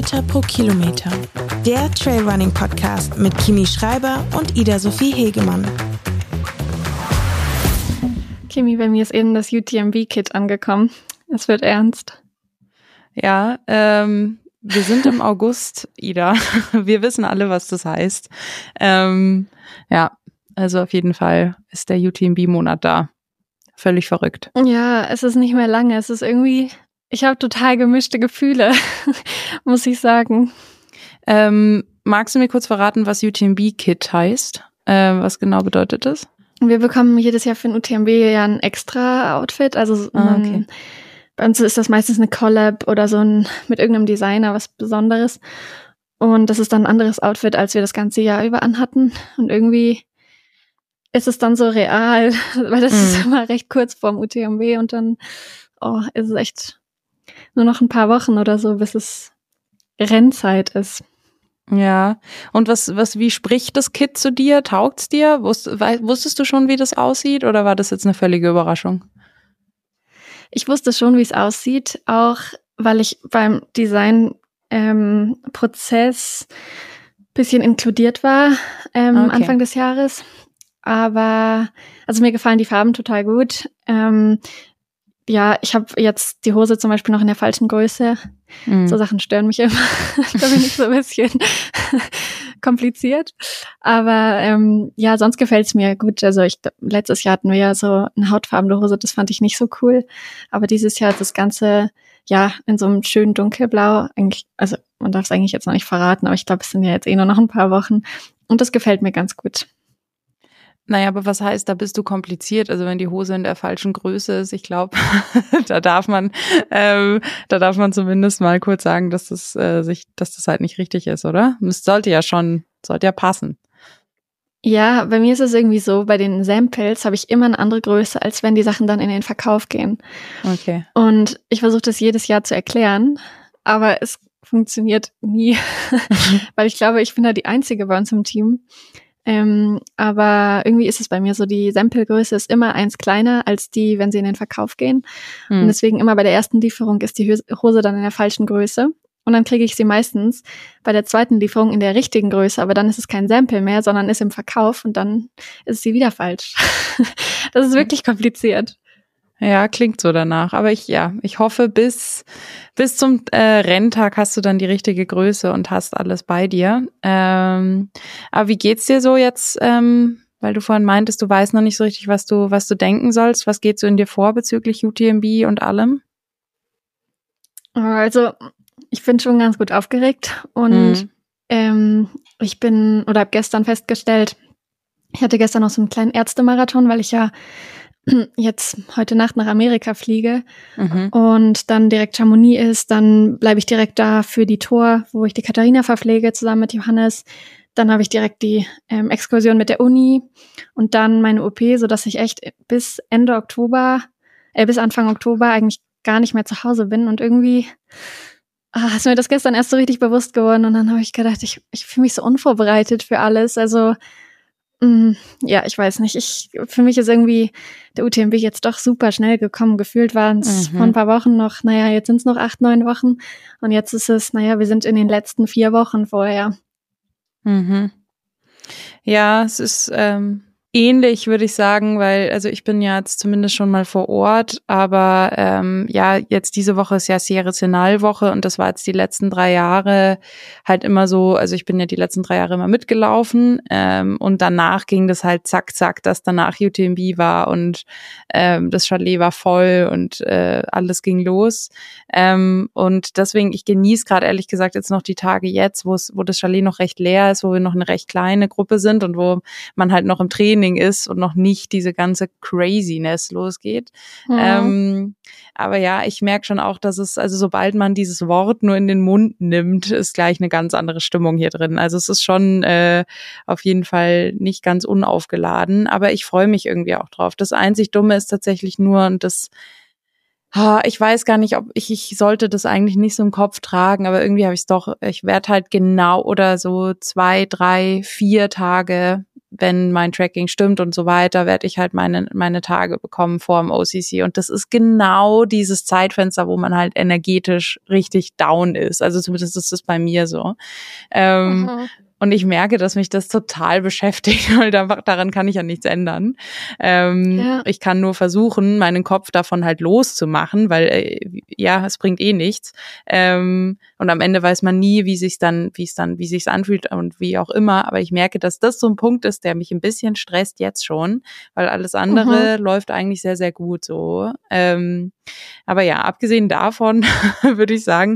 Höhenmeter pro Kilometer. Der Trailrunning-Podcast mit Kimi Schreiber und Ida-Sophie Hegemann. Kimi, bei mir ist eben das UTMB-Kit angekommen. Es wird ernst. Ja, wir sind im August, Ida. Wir wissen alle, was das heißt. Ja, also auf jeden Fall ist der UTMB-Monat da. Völlig verrückt. Ja, es ist nicht mehr lange. Es ist irgendwie, ich habe total gemischte Gefühle, muss ich sagen. Magst du mir kurz verraten, was UTMB-Kit heißt? Was genau bedeutet das? Wir bekommen jedes Jahr für den UTMB ja ein extra Outfit. Also Okay. Bei uns ist das meistens eine Collab oder so mit irgendeinem Designer, was Besonderes. Und das ist dann ein anderes Outfit, als wir das ganze Jahr über anhatten. Und irgendwie ist es dann so real, weil das ist immer recht kurz vorm UTMB und dann ist es echt nur noch ein paar Wochen oder so, bis es Rennzeit ist. Ja, und wie spricht das Kit zu dir? Taugt's dir? Wusstest du schon, wie das aussieht, oder war das jetzt eine völlige Überraschung? Ich wusste schon, wie es aussieht, auch weil ich beim Design-Prozess bisschen inkludiert war Okay. Anfang des Jahres. Aber also mir gefallen die Farben total gut. Ja, ich habe jetzt die Hose zum Beispiel noch in der falschen Größe. So Sachen stören mich immer. Da bin ich so ein bisschen kompliziert. Aber ja, sonst gefällt's mir gut. Also letztes Jahr hatten wir ja so eine hautfarbene Hose, das fand ich nicht so cool. Aber dieses Jahr ist das Ganze ja in so einem schönen Dunkelblau. Eigentlich, also man darf es eigentlich jetzt noch nicht verraten, aber ich glaube, es sind ja jetzt nur noch ein paar Wochen. Und das gefällt mir ganz gut. Naja, aber was heißt, da bist du kompliziert? Also wenn die Hose in der falschen Größe ist, ich glaube, da darf man zumindest mal kurz sagen, dass das halt nicht richtig ist, oder? Es sollte ja passen. Ja, bei mir ist es irgendwie so, bei den Samples habe ich immer eine andere Größe, als wenn die Sachen dann in den Verkauf gehen. Okay. Und ich versuche das jedes Jahr zu erklären, aber es funktioniert nie, weil ich glaube, ich bin da die Einzige bei uns im Team. Aber irgendwie ist es bei mir so, die Samplegröße ist immer 1 kleiner als die, wenn sie in den Verkauf gehen. Und deswegen immer bei der ersten Lieferung ist die Hose dann in der falschen Größe. Und dann kriege ich sie meistens bei der zweiten Lieferung in der richtigen Größe, aber dann ist es kein Sample mehr, sondern ist im Verkauf und dann ist sie wieder falsch. Das ist wirklich kompliziert. Ja, klingt so danach. Aber ich hoffe, bis zum Renntag hast du dann die richtige Größe und hast alles bei dir. Aber wie geht's dir so jetzt? Weil du vorhin meintest, du weißt noch nicht so richtig, was du denken sollst. Was geht so in dir vor bezüglich UTMB und allem? Also ich bin schon ganz gut aufgeregt und ich habe gestern festgestellt, ich hatte gestern noch so einen kleinen Ärztemarathon, weil ich ja jetzt heute Nacht nach Amerika fliege und dann direkt Chamonix ist, dann bleibe ich direkt da für die Tour, wo ich die Katharina verpflege, zusammen mit Johannes. Dann habe ich direkt die Exkursion mit der Uni und dann meine OP, sodass ich echt bis Anfang Oktober eigentlich gar nicht mehr zu Hause bin. Und irgendwie ist mir das gestern erst so richtig bewusst geworden und dann habe ich gedacht, ich fühle mich so unvorbereitet für alles. Also ja, ich weiß nicht. Für mich ist irgendwie der UTMB jetzt doch super schnell gekommen. Gefühlt waren es vor ein paar Wochen noch, jetzt sind es noch 8, 9 Wochen. Und jetzt ist es, wir sind in den letzten 4 Wochen vorher. Ja, es ist ähnlich, würde ich sagen, weil, also ich bin ja jetzt zumindest schon mal vor Ort, aber jetzt diese Woche ist ja Sierre Zinal Woche und das war jetzt die letzten 3 Jahre halt immer so, also ich bin ja die letzten 3 Jahre immer mitgelaufen und danach ging das halt zack, zack, dass danach UTMB war und das Chalet war voll und alles ging los und deswegen, ich genieße gerade ehrlich gesagt jetzt noch die Tage jetzt, wo das Chalet noch recht leer ist, wo wir noch eine recht kleine Gruppe sind und wo man halt noch im Training ist und noch nicht diese ganze Craziness losgeht. Aber ja, ich merke schon auch, dass es, also sobald man dieses Wort nur in den Mund nimmt, ist gleich eine ganz andere Stimmung hier drin. Also es ist schon auf jeden Fall nicht ganz unaufgeladen, aber ich freue mich irgendwie auch drauf. Das einzig Dumme ist tatsächlich nur, und das ich weiß gar nicht, ob ich sollte das eigentlich nicht so im Kopf tragen, aber irgendwie habe ich es doch, ich werde halt genau oder so 2, 3, 4 Tage wenn mein Tracking stimmt und so weiter, werde ich halt meine Tage bekommen vor dem OCC. Und das ist genau dieses Zeitfenster, wo man halt energetisch richtig down ist. Also zumindest ist es bei mir so. Und ich merke, dass mich das total beschäftigt, weil daran kann ich ja nichts ändern. Ich kann nur versuchen, meinen Kopf davon halt loszumachen, weil es bringt eh nichts. Und am Ende weiß man nie, wie sich's anfühlt und wie auch immer. Aber ich merke, dass das so ein Punkt ist, der mich ein bisschen stresst jetzt schon, weil alles andere läuft eigentlich sehr, sehr gut so. Aber ja, abgesehen davon würde ich sagen,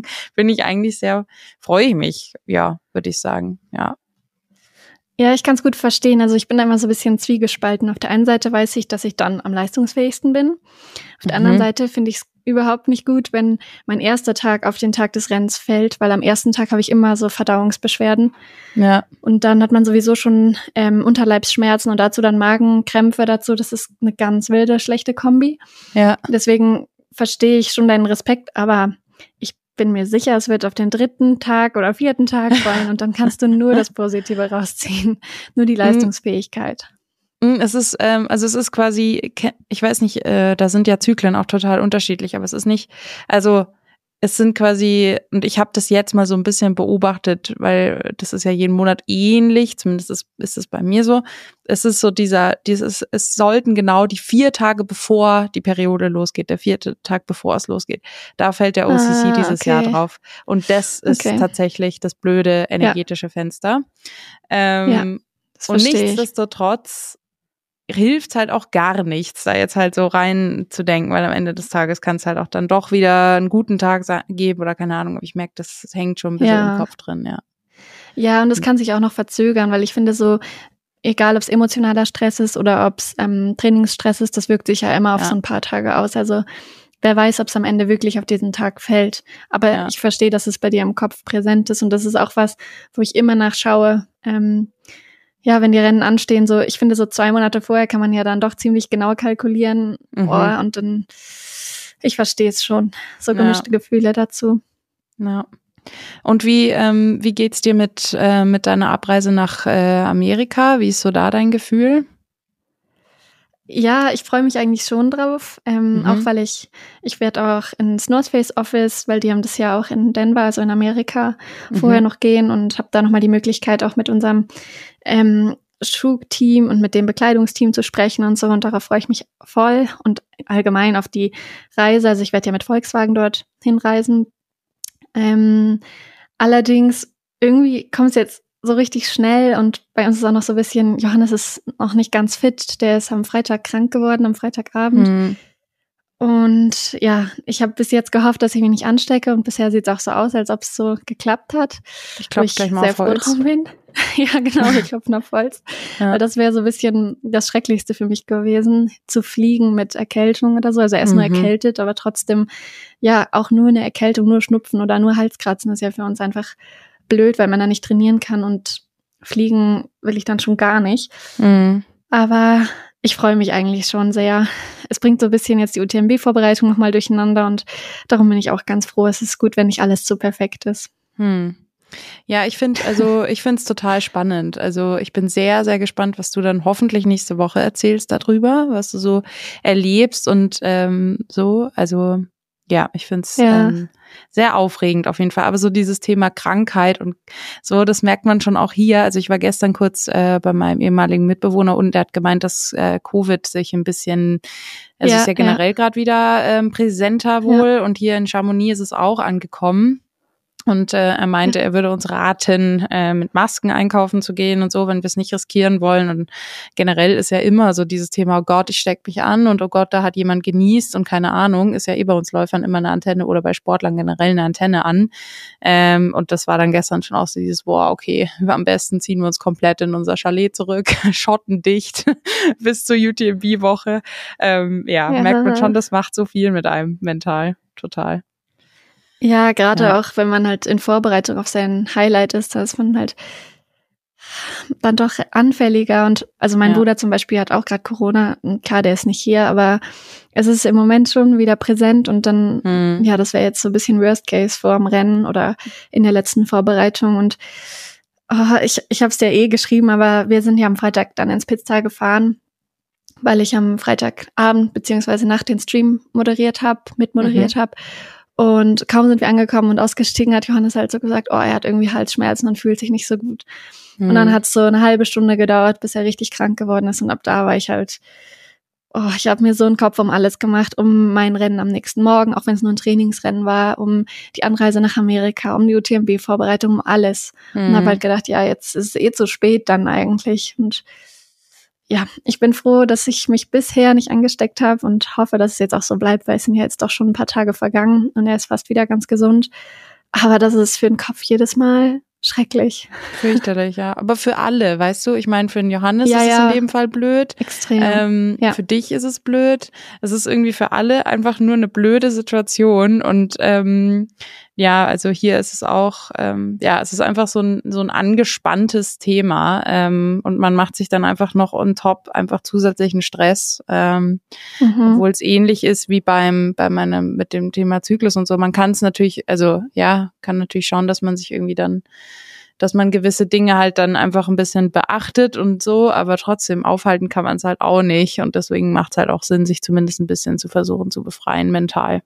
freue ich mich, ja, würde ich sagen, ja. Ja, ich kann es gut verstehen. Also ich bin da immer so ein bisschen zwiegespalten. Auf der einen Seite weiß ich, dass ich dann am leistungsfähigsten bin. Auf der anderen Seite finde ich es überhaupt nicht gut, wenn mein erster Tag auf den Tag des Rennens fällt, weil am ersten Tag habe ich immer so Verdauungsbeschwerden. Ja. Und dann hat man sowieso schon Unterleibsschmerzen und dazu dann Magenkrämpfe dazu. Das ist eine ganz wilde, schlechte Kombi. Ja. Deswegen verstehe ich schon deinen Respekt, aber ich bin mir sicher, es wird auf den 3. Tag oder 4. Tag fallen und dann kannst du nur das Positive rausziehen, nur die Leistungsfähigkeit. Es ist quasi, ich weiß nicht, da sind ja Zyklen auch total unterschiedlich, aber es ist nicht, also es sind quasi, und ich habe das jetzt mal so ein bisschen beobachtet, weil das ist ja jeden Monat ähnlich, zumindest ist es bei mir so. Es ist so es sollten genau die 4 Tage bevor die Periode losgeht, der 4. Tag bevor es losgeht, da fällt der OCC dieses Jahr drauf. Und das ist tatsächlich das blöde energetische Fenster. Und nichtsdestotrotz hilft halt auch gar nichts, da jetzt halt so rein zu denken, weil am Ende des Tages kann es halt auch dann doch wieder einen guten Tag geben oder keine Ahnung, aber ich merke, das hängt schon ein bisschen im Kopf drin, ja. Ja, und das kann sich auch noch verzögern, weil ich finde so, egal ob es emotionaler Stress ist oder ob es Trainingsstress ist, das wirkt sich ja immer auf so ein paar Tage aus, also wer weiß, ob es am Ende wirklich auf diesen Tag fällt, aber ich verstehe, dass es bei dir im Kopf präsent ist und das ist auch was, wo ich immer nachschaue, wenn die Rennen anstehen, so, ich finde, so 2 Monate vorher kann man ja dann doch ziemlich genau kalkulieren. Und dann, ich verstehe es schon. So gemischte Gefühle dazu. Ja. Und wie geht's dir mit deiner Abreise nach Amerika? Wie ist so da dein Gefühl? Ja, ich freue mich eigentlich schon drauf, auch weil ich werde auch ins North Face Office, weil die haben das ja auch in Denver, also in Amerika, vorher noch gehen und habe da nochmal die Möglichkeit, auch mit unserem Schuhteam und mit dem Bekleidungsteam zu sprechen und so, und darauf freue ich mich voll und allgemein auf die Reise, also ich werde ja mit Volkswagen dort hinreisen. Allerdings, irgendwie kommt es jetzt so richtig schnell und bei uns ist auch noch so ein bisschen, Johannes ist noch nicht ganz fit, der ist am Freitag krank geworden, am Freitagabend. Und ja, ich habe bis jetzt gehofft, dass ich mich nicht anstecke und bisher sieht es auch so aus, als ob es so geklappt hat. Ich klopfe gleich mal auf Holz. Ja, genau, wir klopfen auf Holz. Weil das wäre so ein bisschen das Schrecklichste für mich gewesen, zu fliegen mit Erkältung oder so. Also erst nur erkältet, aber trotzdem, ja, auch nur eine Erkältung, nur Schnupfen oder nur Halskratzen ist ja für uns einfach blöd, weil man da nicht trainieren kann und fliegen will ich dann schon gar nicht. Aber ich freue mich eigentlich schon sehr. Es bringt so ein bisschen jetzt die UTMB-Vorbereitung nochmal durcheinander und darum bin ich auch ganz froh. Es ist gut, wenn nicht alles so perfekt ist. Ja, ich finde es total spannend. Also ich bin sehr, sehr gespannt, was du dann hoffentlich nächste Woche erzählst darüber, was du so erlebst und so. Also ja, ich finde es sehr aufregend auf jeden Fall. Aber so dieses Thema Krankheit und so, das merkt man schon auch hier. Also ich war gestern kurz bei meinem ehemaligen Mitbewohner und der hat gemeint, dass Covid sich ein bisschen, es ist ja generell gerade wieder präsenter wohl und hier in Chamonix ist es auch angekommen. Und er meinte, er würde uns raten, mit Masken einkaufen zu gehen und so, wenn wir es nicht riskieren wollen. Und generell ist ja immer so dieses Thema, oh Gott, ich steck mich an und oh Gott, da hat jemand genießt und keine Ahnung, ist ja bei uns Läufern immer eine Antenne oder bei Sportlern generell eine Antenne an. Und das war dann gestern schon auch so dieses, boah, okay, am besten ziehen wir uns komplett in unser Chalet zurück, schottendicht bis zur UTMB-Woche. Merkt man schon, das macht so viel mit einem mental, total. Ja, gerade auch, wenn man halt in Vorbereitung auf sein Highlight ist, da ist man halt dann doch anfälliger. Und also mein Bruder zum Beispiel hat auch gerade Corona. Klar, der ist nicht hier, aber es ist im Moment schon wieder präsent. Und dann, das wäre jetzt so ein bisschen Worst Case vor dem Rennen oder in der letzten Vorbereitung. Und Ich habe es dir geschrieben, aber wir sind ja am Freitag dann ins Pitztal gefahren, weil ich am Freitagabend beziehungsweise nach den Stream mitmoderiert habe. Und kaum sind wir angekommen und ausgestiegen, hat Johannes halt so gesagt, er hat irgendwie Halsschmerzen und fühlt sich nicht so gut. Und dann hat es so eine halbe Stunde gedauert, bis er richtig krank geworden ist. Und ab da war ich halt, ich habe mir so einen Kopf um alles gemacht, um mein Rennen am nächsten Morgen, auch wenn es nur ein Trainingsrennen war, um die Anreise nach Amerika, um die UTMB-Vorbereitung, um alles. Und habe halt gedacht, ja, jetzt ist es zu spät dann eigentlich. Und ja, ich bin froh, dass ich mich bisher nicht angesteckt habe und hoffe, dass es jetzt auch so bleibt, weil es sind ja jetzt doch schon ein paar Tage vergangen und er ist fast wieder ganz gesund. Aber das ist für den Kopf jedes Mal schrecklich. Fürchterlich, ja. Aber für alle, weißt du? Ich meine, für den Johannes ist es in dem Fall blöd. Extrem. Für dich ist es blöd. Es ist irgendwie für alle einfach nur eine blöde Situation. Und also hier ist es auch, es ist einfach so ein angespanntes Thema. Und man macht sich dann einfach noch on top einfach zusätzlichen Stress. Obwohl es ähnlich ist wie mit dem Thema Zyklus und so. Man kann es natürlich, kann natürlich schauen, dass man sich irgendwie dann, dass man gewisse Dinge halt dann einfach ein bisschen beachtet und so, aber trotzdem aufhalten kann man es halt auch nicht und deswegen macht es halt auch Sinn, sich zumindest ein bisschen zu versuchen zu befreien mental.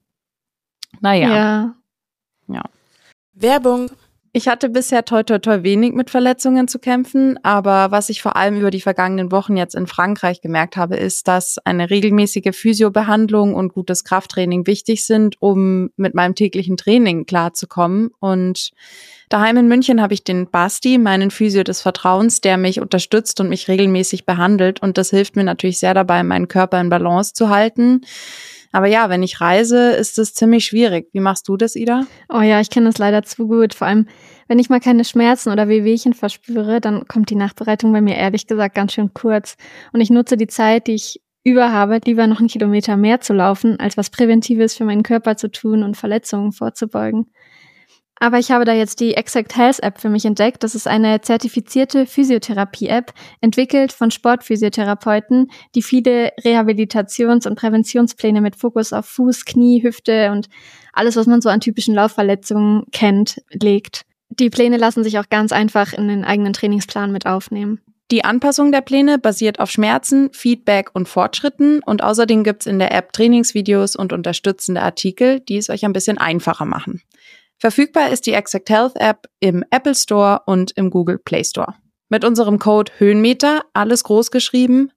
Naja. Ja. Werbung. Ich hatte bisher toi wenig mit Verletzungen zu kämpfen, aber was ich vor allem über die vergangenen Wochen jetzt in Frankreich gemerkt habe, ist, dass eine regelmäßige Physiobehandlung und gutes Krafttraining wichtig sind, um mit meinem täglichen Training klarzukommen. Und daheim in München habe ich den Basti, meinen Physio des Vertrauens, der mich unterstützt und mich regelmäßig behandelt. Und das hilft mir natürlich sehr dabei, meinen Körper in Balance zu halten. Aber ja, wenn ich reise, ist es ziemlich schwierig. Wie machst du das, Ida? Oh ja, ich kenne das leider zu gut. Vor allem, wenn ich mal keine Schmerzen oder Wehwehchen verspüre, dann kommt die Nachbereitung bei mir ehrlich gesagt ganz schön kurz. Und ich nutze die Zeit, die ich über habe, lieber noch einen Kilometer mehr zu laufen, als was Präventives für meinen Körper zu tun und Verletzungen vorzubeugen. Aber ich habe da jetzt die Exact Health App für mich entdeckt. Das ist eine zertifizierte Physiotherapie-App, entwickelt von Sportphysiotherapeuten, die viele Rehabilitations- und Präventionspläne mit Fokus auf Fuß, Knie, Hüfte und alles, was man so an typischen Laufverletzungen kennt, legt. Die Pläne lassen sich auch ganz einfach in den eigenen Trainingsplan mit aufnehmen. Die Anpassung der Pläne basiert auf Schmerzen, Feedback und Fortschritten und außerdem gibt's in der App Trainingsvideos und unterstützende Artikel, die es euch ein bisschen einfacher machen. Verfügbar ist die Exact Health App im Apple Store und im Google Play Store. Mit unserem Code Höhenmeter, alles groß geschrieben,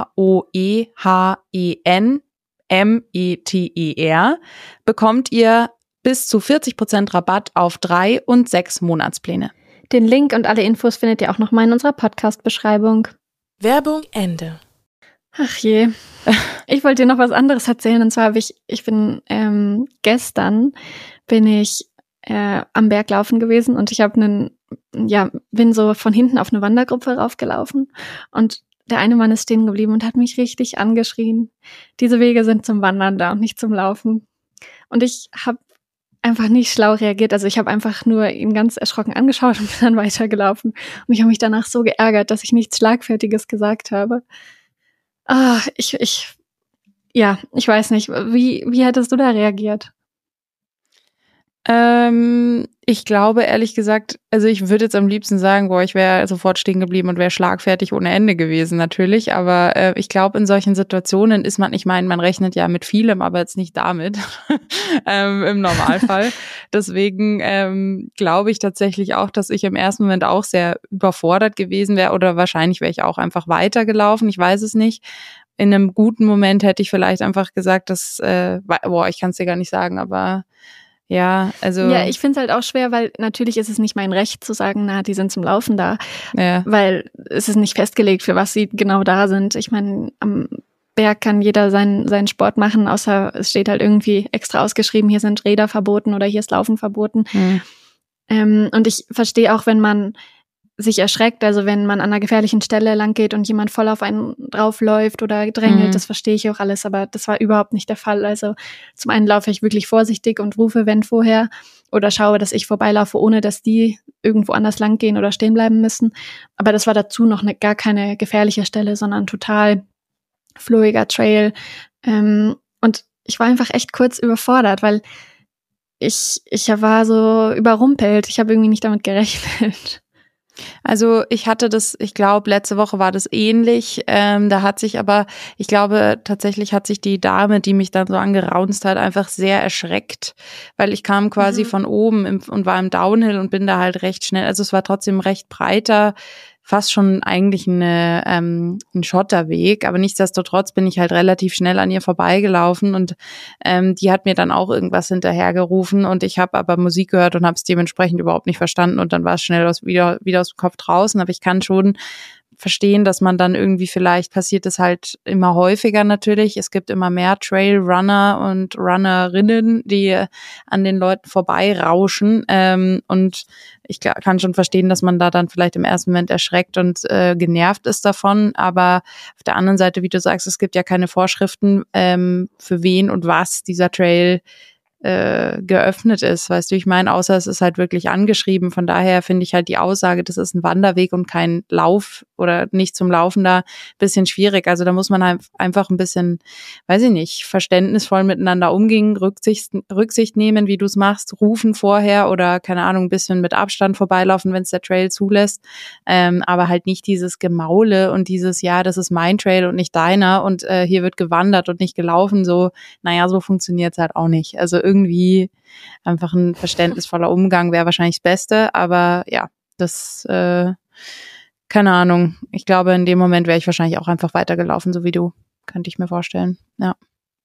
HOEHENMETER, bekommt ihr bis zu 40% Rabatt auf 3 und 6 Monatspläne. Den Link und alle Infos findet ihr auch nochmal in unserer Podcast-Beschreibung. Werbung Ende. Ach je. Ich wollte dir noch was anderes erzählen. Und zwar gestern bin ich am Berg laufen gewesen und ich habe bin so von hinten auf eine Wandergruppe raufgelaufen und der eine Mann ist stehen geblieben und hat mich richtig angeschrien. Diese Wege sind zum Wandern da und nicht zum Laufen. Und ich habe einfach nicht schlau reagiert. Also ich habe einfach nur ihn ganz erschrocken angeschaut und bin dann weitergelaufen. Und ich habe mich danach so geärgert, dass ich nichts Schlagfertiges gesagt habe. Ich weiß nicht. Wie hättest du da reagiert? Ich glaube, ehrlich gesagt, also ich würde jetzt am liebsten sagen, ich wäre sofort stehen geblieben und wäre schlagfertig ohne Ende gewesen, natürlich. Aber ich glaube, in solchen Situationen ist man rechnet ja mit vielem, aber jetzt nicht damit im Normalfall. Deswegen glaube ich tatsächlich auch, dass ich im ersten Moment auch sehr überfordert gewesen wäre oder wahrscheinlich wäre ich auch einfach weitergelaufen. Ich weiß es nicht. In einem guten Moment hätte ich vielleicht einfach gesagt, dass, ich kann es dir gar nicht sagen, aber ja, also. Ja, ich finde es halt auch schwer, weil natürlich ist es nicht mein Recht zu sagen, die sind zum Laufen da. Ja. Weil es ist nicht festgelegt, für was sie genau da sind. Ich meine, am Berg kann jeder seinen Sport machen, außer es steht halt irgendwie extra ausgeschrieben, hier sind Räder verboten oder hier ist Laufen verboten. Und ich verstehe auch, wenn man sich erschreckt, also wenn man an einer gefährlichen Stelle lang geht und jemand voll auf einen draufläuft oder drängelt, das verstehe ich auch alles, aber das war überhaupt nicht der Fall. Also zum einen laufe ich wirklich vorsichtig und rufe, wenn vorher, oder schaue, dass ich vorbeilaufe, ohne dass die irgendwo anders lang gehen oder stehen bleiben müssen. Aber das war dazu noch gar keine gefährliche Stelle, sondern total fluiger Trail. Und ich war einfach echt kurz überfordert, weil ich war so überrumpelt. Ich habe irgendwie nicht damit gerechnet. Also ich hatte das, ich glaube, letzte Woche war das ähnlich. Da hat sich aber, ich glaube, tatsächlich hat sich die Dame, die mich dann so angeraunzt hat, einfach sehr erschreckt, weil ich kam quasi von oben und war im Downhill und bin da halt recht schnell. Also es war trotzdem recht breiter, fast schon eigentlich ein Schotterweg, aber nichtsdestotrotz bin ich halt relativ schnell an ihr vorbeigelaufen und die hat mir dann auch irgendwas hinterhergerufen und ich habe aber Musik gehört und habe es dementsprechend überhaupt nicht verstanden und dann war es schnell wieder aus dem Kopf draußen, aber ich kann schon verstehen, dass man dann irgendwie vielleicht, passiert es halt immer häufiger natürlich, es gibt immer mehr Trailrunner und Runnerinnen, die an den Leuten vorbeirauschen und ich kann schon verstehen, dass man da dann vielleicht im ersten Moment erschreckt und genervt ist davon, aber auf der anderen Seite, wie du sagst, es gibt ja keine Vorschriften, für wen und was dieser Trail geöffnet ist, weißt du, ich meine, außer es ist halt wirklich angeschrieben, von daher finde ich halt die Aussage, das ist ein Wanderweg und kein Lauf oder nicht zum Laufen da bisschen schwierig, also da muss man halt einfach ein bisschen, weiß ich nicht, verständnisvoll miteinander umgehen, Rücksicht nehmen, wie du es machst, rufen vorher oder, keine Ahnung, ein bisschen mit Abstand vorbeilaufen, wenn es der Trail zulässt, aber halt nicht dieses Gemaule und dieses, ja, das ist mein Trail und nicht deiner und hier wird gewandert und nicht gelaufen, so, naja, so funktioniert es halt auch nicht, also irgendwie einfach ein verständnisvoller Umgang wäre wahrscheinlich das Beste, aber ja, das, keine Ahnung. Ich glaube, in dem Moment wäre ich wahrscheinlich auch einfach weitergelaufen, so wie du. Könnte ich mir vorstellen, ja.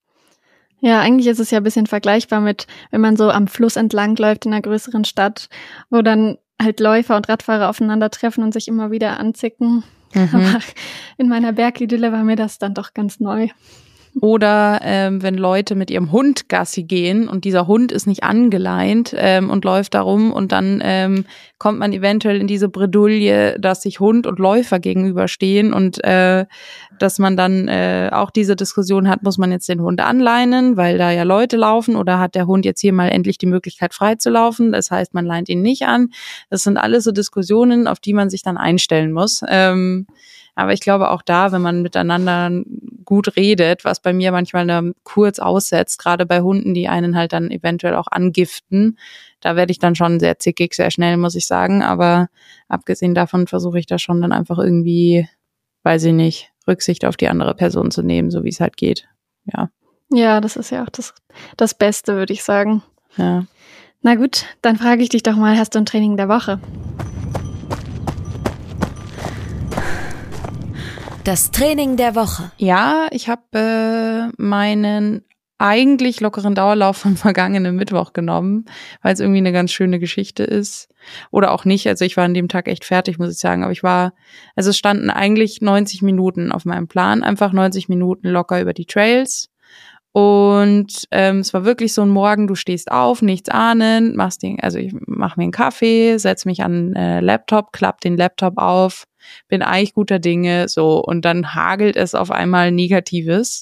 Ja, eigentlich ist es ja ein bisschen vergleichbar mit, wenn man so am Fluss entlang läuft in einer größeren Stadt, wo dann halt Läufer und Radfahrer aufeinandertreffen und sich immer wieder anzicken. Aber in meiner Bergidylle war mir das dann doch ganz neu. Oder wenn Leute mit ihrem Hund Gassi gehen und dieser Hund ist nicht angeleint und läuft da rum und dann kommt man eventuell in diese Bredouille, dass sich Hund und Läufer gegenüberstehen und dass man dann auch diese Diskussion hat, muss man jetzt den Hund anleinen, weil da ja Leute laufen oder hat der Hund jetzt hier mal endlich die Möglichkeit frei zu laufen, das heißt, man leint ihn nicht an. Das sind alles so Diskussionen, auf die man sich dann einstellen muss. Aber ich glaube auch da, wenn man miteinander gut redet, was bei mir manchmal kurz aussetzt, gerade bei Hunden, die einen halt dann eventuell auch angiften, da werde ich dann schon sehr zickig, sehr schnell, muss ich sagen. Aber abgesehen davon versuche ich da schon dann einfach irgendwie, weiß ich nicht, Rücksicht auf die andere Person zu nehmen, so wie es halt geht. Ja. Ja, das ist ja auch das Beste, würde ich sagen. Ja. Na gut, dann frage ich dich doch mal, hast du ein Training der Woche? Das Training der Woche. Ja, ich habe meinen eigentlich lockeren Dauerlauf vom vergangenen Mittwoch genommen, weil es irgendwie eine ganz schöne Geschichte ist. Oder auch nicht. Also ich war an dem Tag echt fertig, muss ich sagen. Aber es standen eigentlich 90 Minuten auf meinem Plan. Einfach 90 Minuten locker über die Trails. Und es war wirklich so ein Morgen, du stehst auf, nichts ahnend, ich mache mir einen Kaffee, setze mich an Laptop, klapp den Laptop auf, bin eigentlich guter Dinge, so, und dann hagelt es auf einmal Negatives.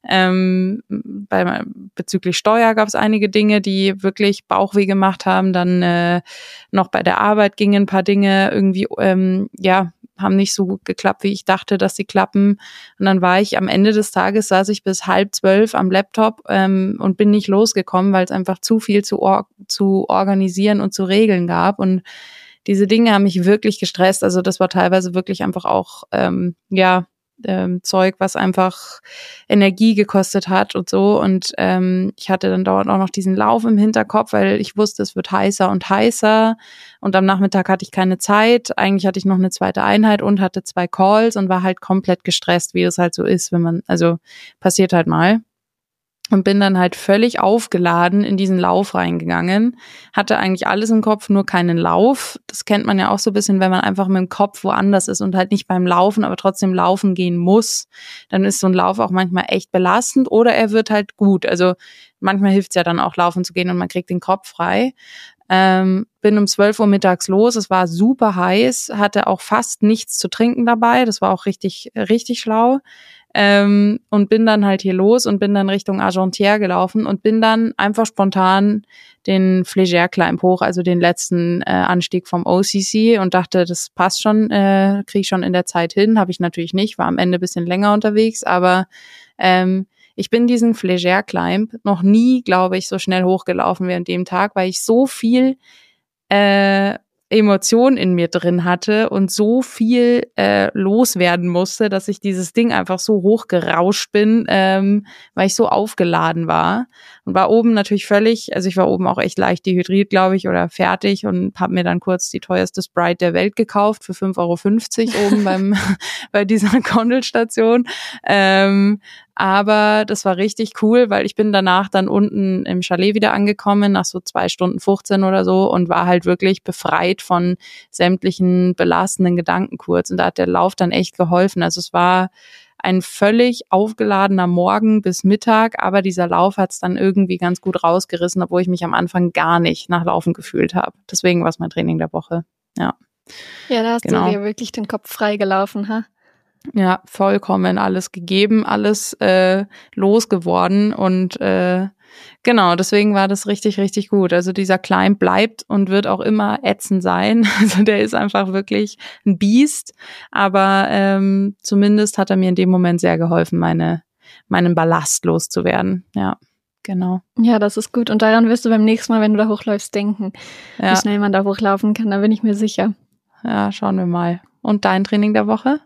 Bezüglich Steuer gab es einige Dinge, die wirklich Bauchweh gemacht haben. Dann noch bei der Arbeit gingen ein paar Dinge irgendwie, haben nicht so gut geklappt, wie ich dachte, dass sie klappen. Und dann war ich am Ende des Tages, saß ich bis 11:30 am Laptop und bin nicht losgekommen, weil es einfach zu viel zu organisieren und zu regeln gab. Und diese Dinge haben mich wirklich gestresst. Also das war teilweise wirklich einfach auch, Zeug, was einfach Energie gekostet hat und so. Und ich hatte dann dauernd auch noch diesen Lauf im Hinterkopf, weil ich wusste, es wird heißer und heißer. Und am Nachmittag hatte ich keine Zeit. Eigentlich hatte ich noch eine zweite Einheit und hatte 2 Calls und war halt komplett gestresst, wie das halt so ist, passiert halt mal. Und bin dann halt völlig aufgeladen in diesen Lauf reingegangen. Hatte eigentlich alles im Kopf, nur keinen Lauf. Das kennt man ja auch so ein bisschen, wenn man einfach mit dem Kopf woanders ist und halt nicht beim Laufen, aber trotzdem laufen gehen muss. Dann ist so ein Lauf auch manchmal echt belastend oder er wird halt gut. Also manchmal hilft es ja dann auch, laufen zu gehen und man kriegt den Kopf frei. Bin um 12 Uhr mittags los. Es war super heiß, hatte auch fast nichts zu trinken dabei. Das war auch richtig, richtig schlau. Und bin dann halt hier los und bin dann Richtung Argentière gelaufen und bin dann einfach spontan den Flégère Climb hoch, also den letzten Anstieg vom OCC und dachte, das passt schon, kriege ich schon in der Zeit hin. Habe ich natürlich nicht, war am Ende ein bisschen länger unterwegs, aber ich bin diesen Flégère Climb noch nie, glaube ich, so schnell hochgelaufen wie an dem Tag, weil ich so viel Emotion in mir drin hatte und so viel loswerden musste, dass ich dieses Ding einfach so hochgerauscht bin, weil ich so aufgeladen war. Und war oben natürlich völlig, also ich war oben auch echt leicht dehydriert, glaube ich, oder fertig und habe mir dann kurz die teuerste Sprite der Welt gekauft für 5,50 € oben bei dieser Gondelstation. Aber das war richtig cool, weil ich bin danach dann unten im Chalet wieder angekommen, nach so 2 Stunden 15 oder so und war halt wirklich befreit von sämtlichen belastenden Gedanken kurz. Und da hat der Lauf dann echt geholfen. Also es war ein völlig aufgeladener Morgen bis Mittag, aber dieser Lauf hat es dann irgendwie ganz gut rausgerissen, obwohl ich mich am Anfang gar nicht nach Laufen gefühlt habe. Deswegen war es mein Training der Woche. Ja, da hast du dir wirklich den Kopf freigelaufen, ha? Ja, vollkommen alles gegeben, alles losgeworden und genau, deswegen war das richtig, richtig gut. Also dieser Climb bleibt und wird auch immer ätzend sein. Also der ist einfach wirklich ein Biest, aber zumindest hat er mir in dem Moment sehr geholfen, meinen Ballast loszuwerden. Ja, genau. Ja, das ist gut und daran wirst du beim nächsten Mal, wenn du da hochläufst, denken, wie schnell man da hochlaufen kann, da bin ich mir sicher. Ja, schauen wir mal. Und dein Training der Woche?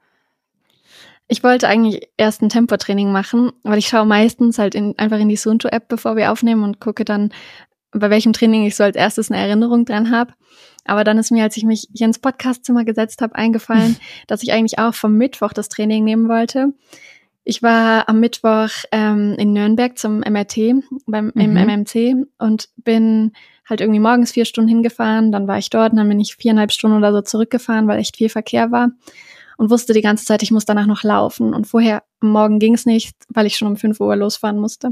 Ich wollte eigentlich erst ein Tempotraining machen, weil ich schaue meistens halt einfach in die Suunto-App, bevor wir aufnehmen und gucke dann, bei welchem Training ich so als erstes eine Erinnerung dran habe. Aber dann ist mir, als ich mich hier ins Podcastzimmer gesetzt habe, eingefallen, dass ich eigentlich auch vom Mittwoch das Training nehmen wollte. Ich war am Mittwoch in Nürnberg zum MRT, im MMC und bin halt irgendwie morgens 4 Stunden hingefahren, dann war ich dort und dann bin ich 4,5 Stunden oder so zurückgefahren, weil echt viel Verkehr war. Und wusste die ganze Zeit, ich muss danach noch laufen. Und vorher am Morgen ging es nicht, weil ich schon um 5 Uhr losfahren musste.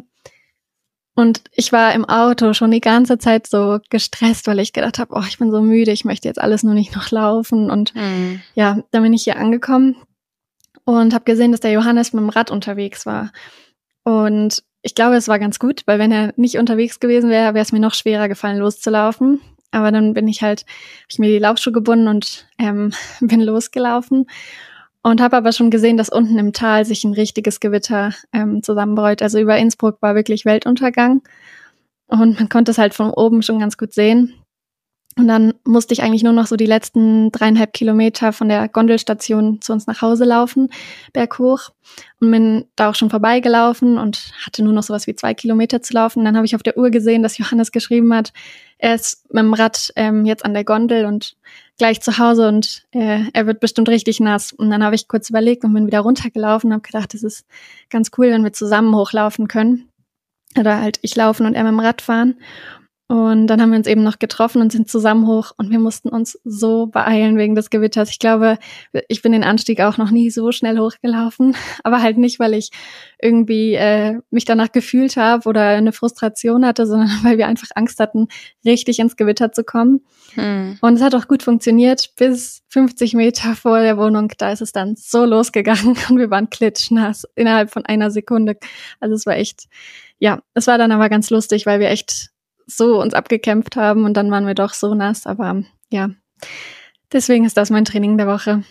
Und ich war im Auto schon die ganze Zeit so gestresst, weil ich gedacht habe, ich bin so müde, ich möchte jetzt alles nur nicht noch laufen. Und ja, dann bin ich hier angekommen und habe gesehen, dass der Johannes mit dem Rad unterwegs war. Und ich glaube, es war ganz gut, weil wenn er nicht unterwegs gewesen wäre, wäre es mir noch schwerer gefallen, loszulaufen. Aber dann habe ich mir die Laufschuhe gebunden und bin losgelaufen und habe aber schon gesehen, dass unten im Tal sich ein richtiges Gewitter zusammenbraut. Also über Innsbruck war wirklich Weltuntergang und man konnte es halt von oben schon ganz gut sehen. Und dann musste ich eigentlich nur noch so die letzten 3,5 Kilometer von der Gondelstation zu uns nach Hause laufen, berghoch. Und bin da auch schon vorbeigelaufen und hatte nur noch sowas wie 2 Kilometer zu laufen. Dann habe ich auf der Uhr gesehen, dass Johannes geschrieben hat, er ist mit dem Rad jetzt an der Gondel und gleich zu Hause und er wird bestimmt richtig nass. Und dann habe ich kurz überlegt und bin wieder runtergelaufen und habe gedacht, das ist ganz cool, wenn wir zusammen hochlaufen können. Oder halt ich laufen und er mit dem Rad fahren. Und dann haben wir uns eben noch getroffen und sind zusammen hoch und wir mussten uns so beeilen wegen des Gewitters. Ich glaube, ich bin den Anstieg auch noch nie so schnell hochgelaufen, aber halt nicht, weil ich irgendwie mich danach gefühlt habe oder eine Frustration hatte, sondern weil wir einfach Angst hatten, richtig ins Gewitter zu kommen. Und es hat auch gut funktioniert bis 50 Meter vor der Wohnung. Da ist es dann so losgegangen und wir waren klitschnass innerhalb von 1 Sekunde. Also es war echt, ja, es war dann aber ganz lustig, weil wir echt so uns abgekämpft haben und dann waren wir doch so nass, aber ja, deswegen ist das mein Training der Woche.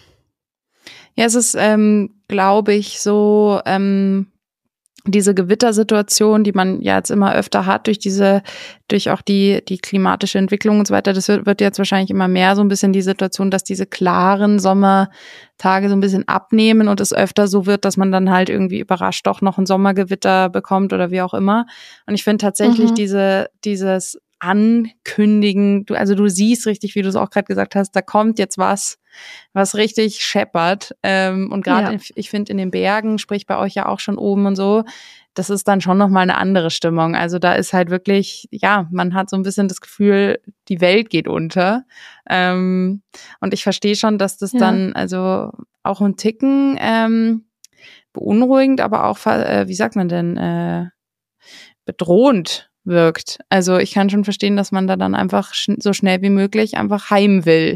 Ja, es ist, glaube ich, so diese Gewittersituation, die man ja jetzt immer öfter hat durch auch die klimatische Entwicklung und so weiter, das wird jetzt wahrscheinlich immer mehr so ein bisschen die Situation, dass diese klaren Sommertage so ein bisschen abnehmen und es öfter so wird, dass man dann halt irgendwie überrascht doch noch ein Sommergewitter bekommt oder wie auch immer. Und ich finde tatsächlich dieses Ankündigen, du siehst richtig, wie du es auch gerade gesagt hast, da kommt jetzt was richtig scheppert. Und gerade, ich finde, in den Bergen, sprich bei euch ja auch schon oben und so, das ist dann schon nochmal eine andere Stimmung. Also da ist halt wirklich, ja, man hat so ein bisschen das Gefühl, die Welt geht unter. Und ich verstehe schon, dass das dann also auch ein Ticken beunruhigend, aber auch, wie sagt man denn, bedrohend wirkt. Also ich kann schon verstehen, dass man da dann einfach so schnell wie möglich einfach heim will.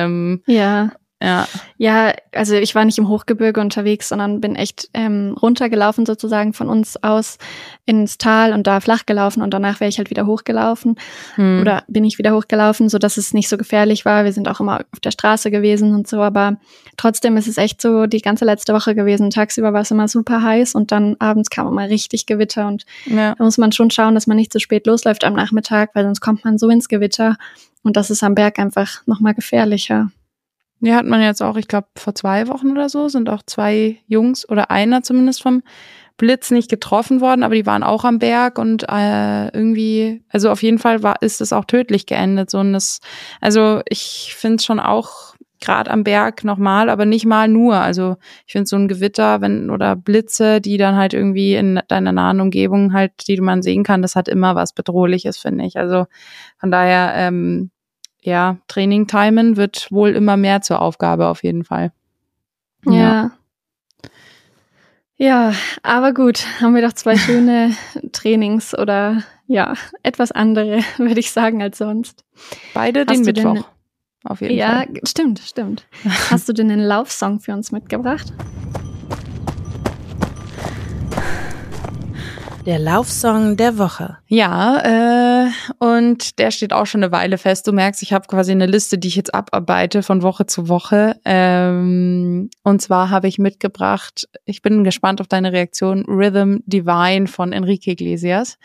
Ja, also ich war nicht im Hochgebirge unterwegs, sondern bin echt runtergelaufen sozusagen von uns aus ins Tal und da flach gelaufen und danach wäre ich halt wieder hochgelaufen oder bin ich wieder hochgelaufen, so dass es nicht so gefährlich war. Wir sind auch immer auf der Straße gewesen und so, aber trotzdem ist es echt so die ganze letzte Woche gewesen. Tagsüber war es immer super heiß und dann abends kam immer richtig Gewitter und da muss man schon schauen, dass man nicht zu spät losläuft am Nachmittag, weil sonst kommt man so ins Gewitter. Und das ist am Berg einfach nochmal gefährlicher. Ja, hat man jetzt auch, ich glaube, vor 2 Wochen oder so sind auch 2 Jungs oder einer zumindest vom Blitz nicht getroffen worden, aber die waren auch am Berg und irgendwie, also auf jeden Fall ist es auch tödlich geendet. So, und also ich finde es schon auch gerade am Berg nochmal, aber nicht mal nur. Also ich finde so ein Gewitter oder Blitze, die dann halt irgendwie in deiner nahen Umgebung halt, die man sehen kann, das hat immer was Bedrohliches, finde ich. Also von daher, ja, Training timen wird wohl immer mehr zur Aufgabe auf jeden Fall. Ja. Ja, aber gut, haben wir doch 2 schöne Trainings oder ja, etwas andere, würde ich sagen, als sonst. Beide den Mittwoch, auf jeden Fall. Ja, stimmt. Hast du denn einen Laufsong für uns mitgebracht? Der Laufsong der Woche. Ja, und der steht auch schon eine Weile fest. Du merkst, ich habe quasi eine Liste, die ich jetzt abarbeite von Woche zu Woche. Und zwar habe ich mitgebracht, ich bin gespannt auf deine Reaktion, Rhythm Divine von Enrique Iglesias.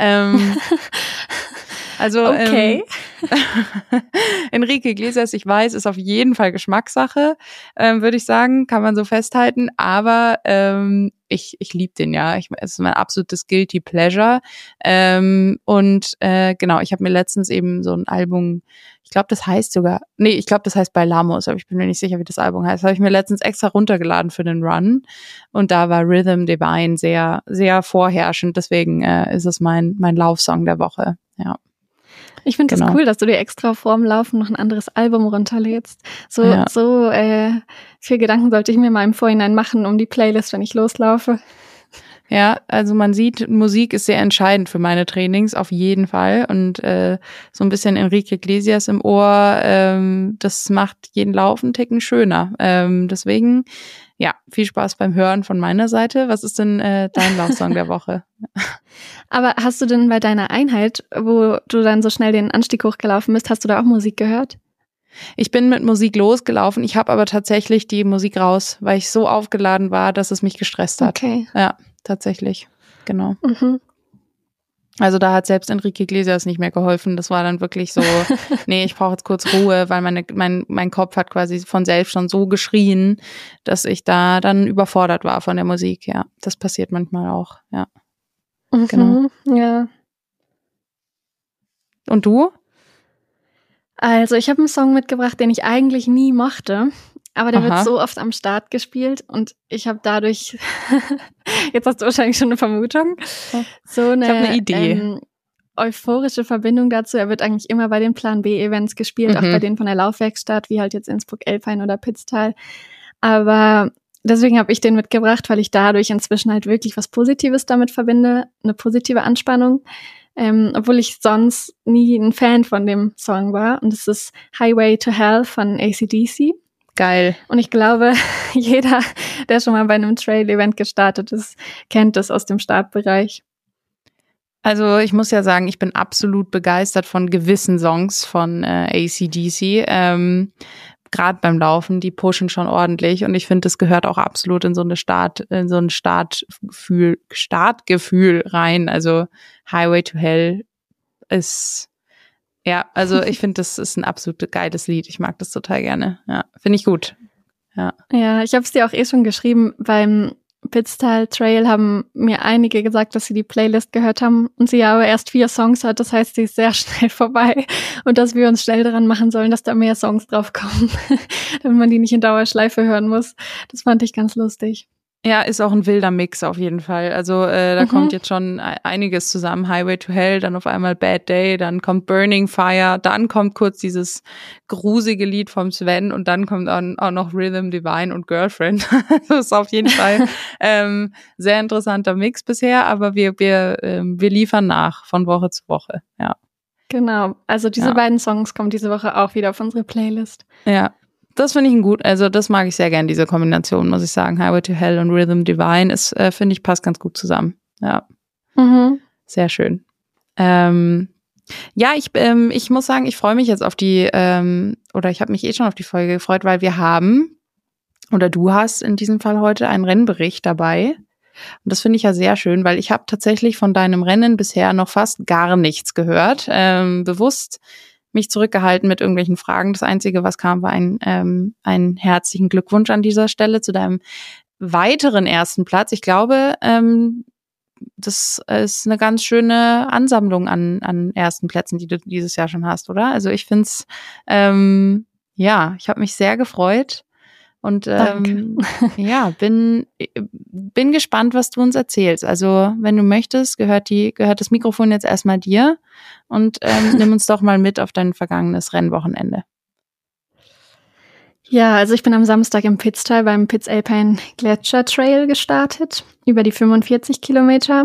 Also okay. Enrique Iglesias, ich weiß, ist auf jeden Fall Geschmackssache, würde ich sagen, kann man so festhalten. Aber ich liebe den ja. Es ist mein absolutes Guilty Pleasure. Und genau, ich habe mir letztens eben so ein Album, ich glaube, das heißt Bailamos, aber ich bin mir nicht sicher, wie das Album heißt. Habe ich mir letztens extra runtergeladen für den Run. Und da war Rhythm Divine sehr, sehr vorherrschend. Deswegen ist es mein Laufsong der Woche. Ja. Ich finde das cool, dass du dir extra vorm Laufen noch ein anderes Album runterlädst. So viel Gedanken sollte ich mir mal im Vorhinein machen um die Playlist, wenn ich loslaufe. Ja, also man sieht, Musik ist sehr entscheidend für meine Trainings, auf jeden Fall. Und so ein bisschen Enrique Iglesias im Ohr, das macht jeden Lauf einen Ticken schöner. Deswegen, ja, viel Spaß beim Hören von meiner Seite. Was ist denn dein Laufsong der Woche? Aber hast du denn bei deiner Einheit, wo du dann so schnell den Anstieg hochgelaufen bist, hast du da auch Musik gehört? Ich bin mit Musik losgelaufen. Ich habe aber tatsächlich die Musik raus, weil ich so aufgeladen war, dass es mich gestresst hat. Okay. Ja, tatsächlich. Genau. Mhm. Also da hat selbst Enrique Iglesias nicht mehr geholfen. Das war dann wirklich so, nee, ich brauche jetzt kurz Ruhe, weil mein Kopf hat quasi von selbst schon so geschrien, dass ich da dann überfordert war von der Musik. Ja, das passiert manchmal auch. Ja. Genau. Ja. Und du? Also ich habe einen Song mitgebracht, den ich eigentlich nie mochte, aber der wird so oft am Start gespielt und ich habe dadurch, jetzt hast du wahrscheinlich schon eine Vermutung, so eine, ich habe eine Idee. Euphorische Verbindung dazu. Er wird eigentlich immer bei den Plan B-Events gespielt, auch bei denen von der Laufwerkstatt, wie halt jetzt Innsbruck-Elfhain oder Pitztal. Aber deswegen habe ich den mitgebracht, weil ich dadurch inzwischen halt wirklich was Positives damit verbinde, eine positive Anspannung, obwohl ich sonst nie ein Fan von dem Song war. Und es ist Highway to Hell von AC/DC. Geil. Und ich glaube, jeder, der schon mal bei einem Trail-Event gestartet ist, kennt das aus dem Startbereich. Also ich muss ja sagen, ich bin absolut begeistert von gewissen Songs von AC/DC. Gerade beim Laufen, die pushen schon ordentlich und ich finde, das gehört auch absolut in so ein Startgefühl rein. Also Highway to Hell ist, ja, also ich finde, das ist ein absolut geiles Lied. Ich mag das total gerne. Ja, finde ich gut. Ja, ich habe es dir auch schon geschrieben. Beim Pitztal Trail haben mir einige gesagt, dass sie die Playlist gehört haben und sie aber erst 4 Songs hat. Das heißt, sie ist sehr schnell vorbei und dass wir uns schnell daran machen sollen, dass da mehr Songs drauf kommen, damit man die nicht in Dauerschleife hören muss. Das fand ich ganz lustig. Ja, ist auch ein wilder Mix auf jeden Fall. Also da kommt jetzt schon einiges zusammen. Highway to Hell, dann auf einmal Bad Day, dann kommt Burning Fire, dann kommt kurz dieses grusige Lied vom Sven und dann kommt auch noch Rhythm Divine und Girlfriend. Das ist auf jeden Fall sehr interessanter Mix bisher, aber wir liefern nach von Woche zu Woche. Ja. Genau, also diese beiden Songs kommen diese Woche auch wieder auf unsere Playlist. Ja. Das finde ich also das mag ich sehr gern, diese Kombination, muss ich sagen. Highway to Hell und Rhythm Divine ist, finde ich, passt ganz gut zusammen. Ja. Sehr schön. Ja, ich muss sagen, ich freue mich jetzt auf die, oder ich habe mich schon auf die Folge gefreut, weil wir haben, oder du hast in diesem Fall heute einen Rennbericht dabei. Und das finde ich ja sehr schön, weil ich habe tatsächlich von deinem Rennen bisher noch fast gar nichts gehört. Bewusst mich zurückgehalten mit irgendwelchen Fragen. Das Einzige, was kam, war ein herzlichen Glückwunsch an dieser Stelle zu deinem weiteren ersten Platz. Ich glaube, das ist eine ganz schöne Ansammlung an ersten Plätzen, die du dieses Jahr schon hast, oder? Also ich finde es, ich habe mich sehr gefreut und ja, bin gespannt, was du uns erzählst. Also wenn du möchtest, gehört das Mikrofon jetzt erstmal dir und nimm uns doch mal mit auf dein vergangenes Rennwochenende. Ja, also ich bin am Samstag im Pitztal beim Piz-Alpine Gletscher Trail gestartet, über die 45 Kilometer.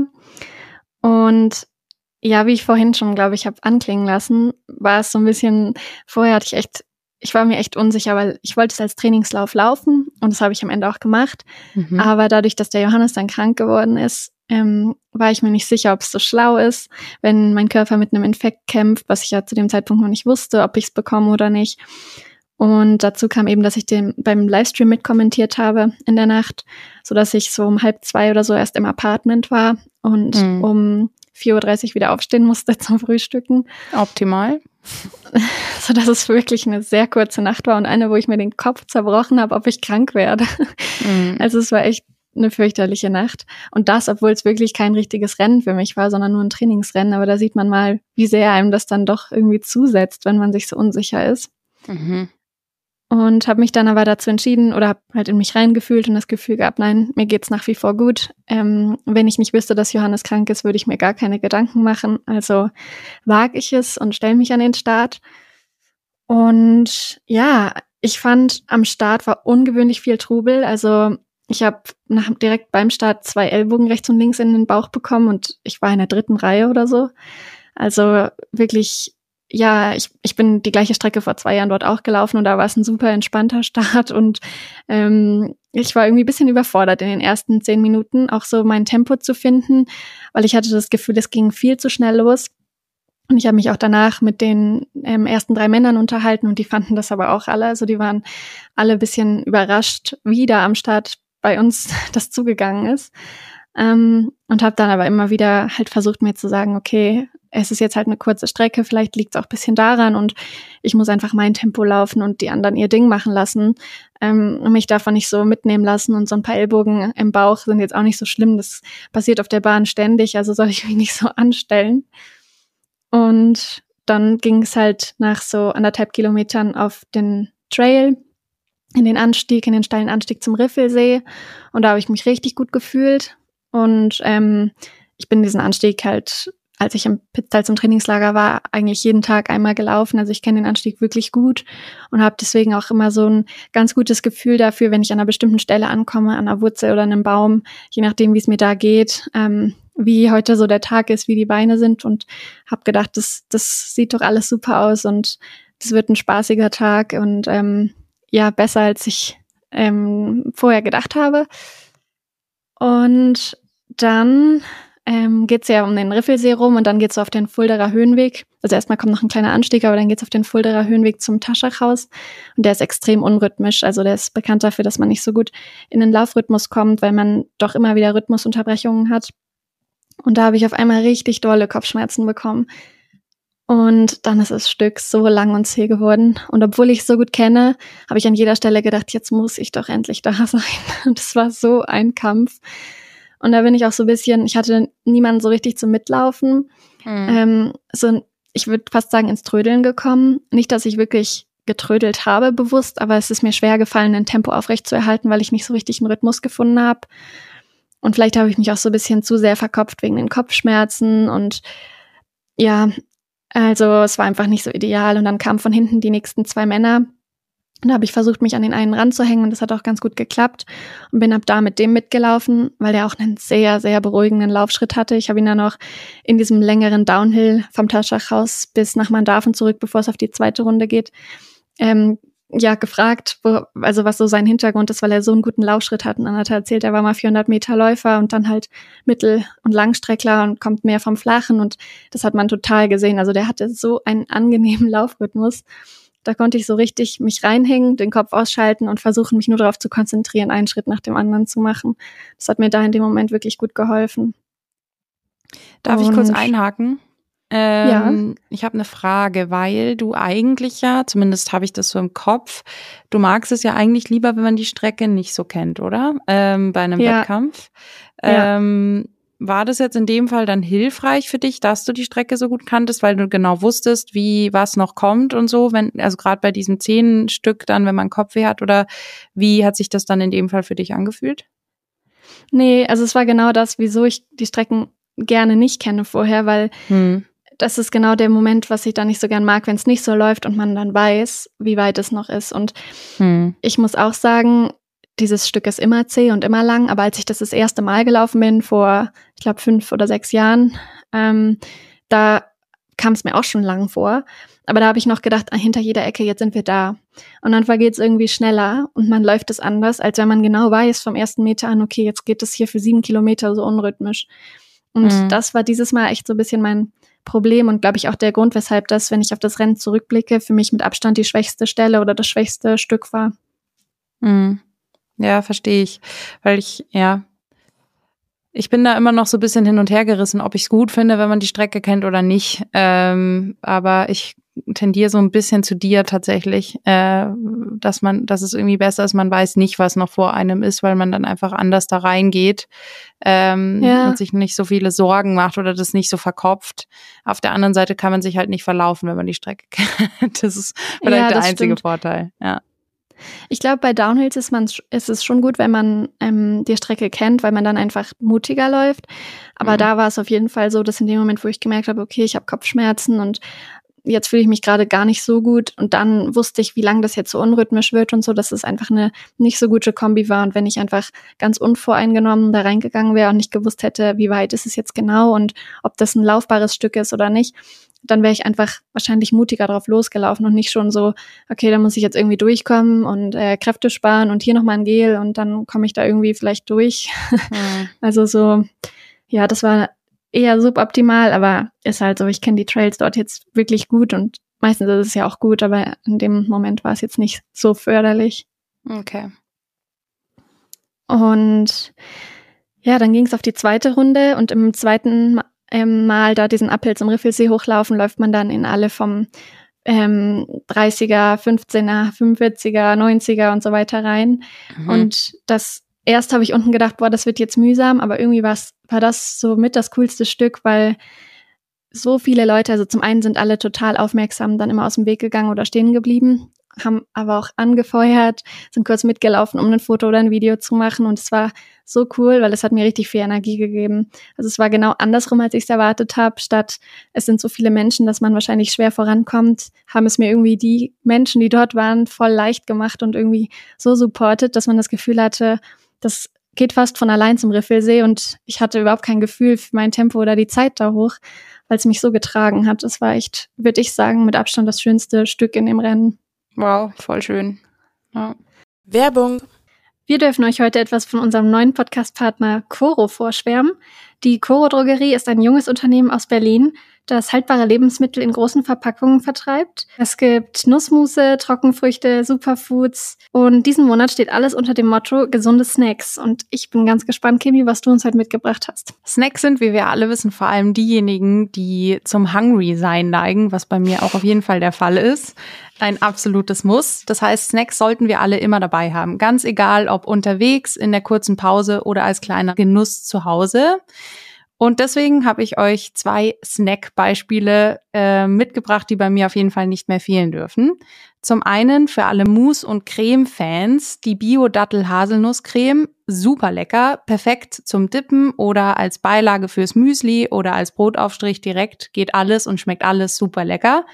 Und ja, wie ich vorhin schon, glaube ich, habe anklingen lassen, war es so ein bisschen, vorher ich war mir echt unsicher, weil ich wollte es als Trainingslauf laufen und das habe ich am Ende auch gemacht. Mhm. Aber dadurch, dass der Johannes dann krank geworden ist, war ich mir nicht sicher, ob es so schlau ist, wenn mein Körper mit einem Infekt kämpft, was ich ja zu dem Zeitpunkt noch nicht wusste, ob ich es bekomme oder nicht. Und dazu kam eben, dass ich den beim Livestream mitkommentiert habe in der Nacht, sodass ich so um 1:30 oder so erst im Apartment war und um 4:30 Uhr wieder aufstehen musste zum Frühstücken. Optimal. Sodass es wirklich eine sehr kurze Nacht war und eine, wo ich mir den Kopf zerbrochen habe, ob ich krank werde. Also es war echt eine fürchterliche Nacht. Und das, obwohl es wirklich kein richtiges Rennen für mich war, sondern nur ein Trainingsrennen. Aber da sieht man mal, wie sehr einem das dann doch irgendwie zusetzt, wenn man sich so unsicher ist. Mhm. Und habe mich dann aber dazu entschieden oder habe halt in mich reingefühlt und das Gefühl gehabt, nein, mir geht's nach wie vor gut. Wenn ich nicht wüsste, dass Johannes krank ist, würde ich mir gar keine Gedanken machen. Also wage ich es und stelle mich an den Start. Und ja, ich fand, am Start war ungewöhnlich viel Trubel. Also ich habe direkt beim Start 2 Ellbogen rechts und links in den Bauch bekommen und ich war in der 3. Reihe oder so. Also wirklich. Ja, ich bin die gleiche Strecke vor 2 Jahren dort auch gelaufen und da war es ein super entspannter Start und ich war irgendwie ein bisschen überfordert in den ersten 10 Minuten, auch so mein Tempo zu finden, weil ich hatte das Gefühl, es ging viel zu schnell los. Und ich habe mich auch danach mit den ersten 3 Männern unterhalten und die fanden das aber auch alle. Also die waren alle ein bisschen überrascht, wie da am Start bei uns das zugegangen ist. Und habe dann aber immer wieder halt versucht, mir zu sagen, okay, es ist jetzt halt eine kurze Strecke, vielleicht liegt es auch ein bisschen daran und ich muss einfach mein Tempo laufen und die anderen ihr Ding machen lassen und mich davon nicht so mitnehmen lassen und so ein paar Ellbogen im Bauch sind jetzt auch nicht so schlimm, das passiert auf der Bahn ständig, also soll ich mich nicht so anstellen. Und dann ging es halt nach so 1,5 Kilometern auf den Trail, in den steilen Anstieg zum Riffelsee und da habe ich mich richtig gut gefühlt und ich bin diesen Anstieg halt, als ich im Pitztal zum Trainingslager war, eigentlich jeden Tag einmal gelaufen. Also ich kenne den Anstieg wirklich gut und habe deswegen auch immer so ein ganz gutes Gefühl dafür, wenn ich an einer bestimmten Stelle ankomme, an einer Wurzel oder einem Baum, je nachdem, wie es mir da geht, wie heute so der Tag ist, wie die Beine sind und habe gedacht, das sieht doch alles super aus und das wird ein spaßiger Tag und ja, besser als ich vorher gedacht habe. Und dann geht's ja um den Riffelsee rum und dann geht's so auf den Fulderer Höhenweg. Also erstmal kommt noch ein kleiner Anstieg, aber dann geht's auf den Fulderer Höhenweg zum Taschachhaus und der ist extrem unrhythmisch. Also der ist bekannt dafür, dass man nicht so gut in den Laufrhythmus kommt, weil man doch immer wieder Rhythmusunterbrechungen hat. Und da habe ich auf einmal richtig dolle Kopfschmerzen bekommen. Und dann ist das Stück so lang und zäh geworden. Und obwohl ich es so gut kenne, habe ich an jeder Stelle gedacht, jetzt muss ich doch endlich da sein. Und es war so ein Kampf. Und da bin ich auch so ein bisschen, ich hatte niemanden so richtig zum Mitlaufen. Ich würde fast sagen, ins Trödeln gekommen. Nicht, dass ich wirklich getrödelt habe bewusst, aber es ist mir schwer gefallen, ein Tempo aufrechtzuerhalten, weil ich nicht so richtig einen Rhythmus gefunden habe. Und vielleicht habe ich mich auch so ein bisschen zu sehr verkopft wegen den Kopfschmerzen. Und ja, also es war einfach nicht so ideal. Und dann kamen von hinten die nächsten 2 Männer. Und da habe ich versucht, mich an den einen ranzuhängen und das hat auch ganz gut geklappt und bin ab da mit dem mitgelaufen, weil der auch einen sehr, sehr beruhigenden Laufschritt hatte. Ich habe ihn dann auch in diesem längeren Downhill vom Taschachhaus bis nach Mandarfen zurück, bevor es auf die 2. Runde geht, gefragt, was so sein Hintergrund ist, weil er so einen guten Laufschritt hat. Und dann hat er erzählt, er war mal 400 Meter Läufer und dann halt Mittel- und Langstreckler und kommt mehr vom Flachen und das hat man total gesehen. Also der hatte so einen angenehmen Laufrhythmus. Da konnte ich so richtig mich reinhängen, den Kopf ausschalten und versuchen, mich nur darauf zu konzentrieren, einen Schritt nach dem anderen zu machen. Das hat mir da in dem Moment wirklich gut geholfen. Darf ich kurz einhaken? Ja. Ich habe eine Frage, weil du eigentlich ja, zumindest habe ich das so im Kopf, du magst es ja eigentlich lieber, wenn man die Strecke nicht so kennt, oder? Bei einem Wettkampf. Ja. War das jetzt in dem Fall dann hilfreich für dich, dass du die Strecke so gut kanntest, weil du genau wusstest, wie was noch kommt und so, also gerade bei diesem 10 Stück dann, wenn man Kopfweh hat, oder wie hat sich das dann in dem Fall für dich angefühlt? Nee, also es war genau das, wieso ich die Strecken gerne nicht kenne vorher, weil das ist genau der Moment, was ich da nicht so gern mag, wenn es nicht so läuft und man dann weiß, wie weit es noch ist. Und ich muss auch sagen, dieses Stück ist immer zäh und immer lang, aber als ich das erste Mal gelaufen bin, vor, ich glaube, 5 oder 6 Jahren, da kam es mir auch schon lang vor. Aber da habe ich noch gedacht, hinter jeder Ecke, jetzt sind wir da. Und dann vergeht es irgendwie schneller und man läuft es anders, als wenn man genau weiß vom ersten Meter an, okay, jetzt geht es hier für 7 Kilometer so unrhythmisch. Und das war dieses Mal echt so ein bisschen mein Problem und glaube ich auch der Grund, weshalb das, wenn ich auf das Rennen zurückblicke, für mich mit Abstand die schwächste Stelle oder das schwächste Stück war. Ja, verstehe ich, weil ich bin da immer noch so ein bisschen hin und her gerissen, ob ich es gut finde, wenn man die Strecke kennt oder nicht. Aber ich tendiere so ein bisschen zu dir tatsächlich, dass es irgendwie besser ist, man weiß nicht, was noch vor einem ist, weil man dann einfach anders da reingeht und sich nicht so viele Sorgen macht oder das nicht so verkopft. Auf der anderen Seite kann man sich halt nicht verlaufen, wenn man die Strecke kennt. Das ist vielleicht der einzige Vorteil, ja. Ich glaube, bei Downhills ist es schon gut, wenn man die Strecke kennt, weil man dann einfach mutiger läuft. Aber da war es auf jeden Fall so, dass in dem Moment, wo ich gemerkt habe, okay, ich habe Kopfschmerzen und jetzt fühle ich mich gerade gar nicht so gut. Und dann wusste ich, wie lange das jetzt so unrhythmisch wird und so, dass es einfach eine nicht so gute Kombi war. Und wenn ich einfach ganz unvoreingenommen da reingegangen wäre und nicht gewusst hätte, wie weit ist es jetzt genau und ob das ein laufbares Stück ist oder nicht, dann wäre ich einfach wahrscheinlich mutiger drauf losgelaufen und nicht schon so, okay, da muss ich jetzt irgendwie durchkommen und Kräfte sparen und hier nochmal ein Gel und dann komme ich da irgendwie vielleicht durch. Also so, ja, das war eher suboptimal, aber ist halt so, ich kenne die Trails dort jetzt wirklich gut und meistens ist es ja auch gut, aber in dem Moment war es jetzt nicht so förderlich. Okay. Und ja, dann ging es auf die zweite Runde und im zweiten Mal da diesen Uphill zum Riffelsee hochlaufen, läuft man dann in alle vom 30er, 15er, 45er, 90er und so weiter rein. Und das erst habe ich unten gedacht, boah, das wird jetzt mühsam, aber irgendwie war das so mit das coolste Stück, weil so viele Leute, also zum einen sind alle total aufmerksam, dann immer aus dem Weg gegangen oder stehen geblieben, haben aber auch angefeuert, sind kurz mitgelaufen, um ein Foto oder ein Video zu machen und es war so cool, weil es hat mir richtig viel Energie gegeben. Also es war genau andersrum, als ich es erwartet habe. Statt es sind so viele Menschen, dass man wahrscheinlich schwer vorankommt, haben es mir irgendwie die Menschen, die dort waren, voll leicht gemacht und irgendwie so supportet, dass man das Gefühl hatte, das geht fast von allein zum Riffelsee und ich hatte überhaupt kein Gefühl für mein Tempo oder die Zeit da hoch, weil es mich so getragen hat. Das war echt, würde ich sagen, mit Abstand das schönste Stück in dem Rennen. Wow, voll schön. Ja. Werbung. Wir dürfen euch heute etwas von unserem neuen Podcast-Partner Coro vorschwärmen. Die Coro Drogerie ist ein junges Unternehmen aus Berlin, das haltbare Lebensmittel in großen Verpackungen vertreibt. Es gibt Nussmusse, Trockenfrüchte, Superfoods und diesen Monat steht alles unter dem Motto gesunde Snacks. Und ich bin ganz gespannt, Kimi, was du uns heute mitgebracht hast. Snacks sind, wie wir alle wissen, vor allem diejenigen, die zum Hungry-Sein neigen, was bei mir auch auf jeden Fall der Fall ist. Ein absolutes Muss. Das heißt, Snacks sollten wir alle immer dabei haben. Ganz egal, ob unterwegs, in der kurzen Pause oder als kleiner Genuss zu Hause. Und deswegen habe ich euch 2 Snack-Beispiele mitgebracht, die bei mir auf jeden Fall nicht mehr fehlen dürfen. Zum einen für alle Mousse- und Creme-Fans die Bio-Dattel-Haselnuss-Creme. Super lecker, perfekt zum Dippen oder als Beilage fürs Müsli oder als Brotaufstrich direkt. Geht alles und schmeckt alles super lecker.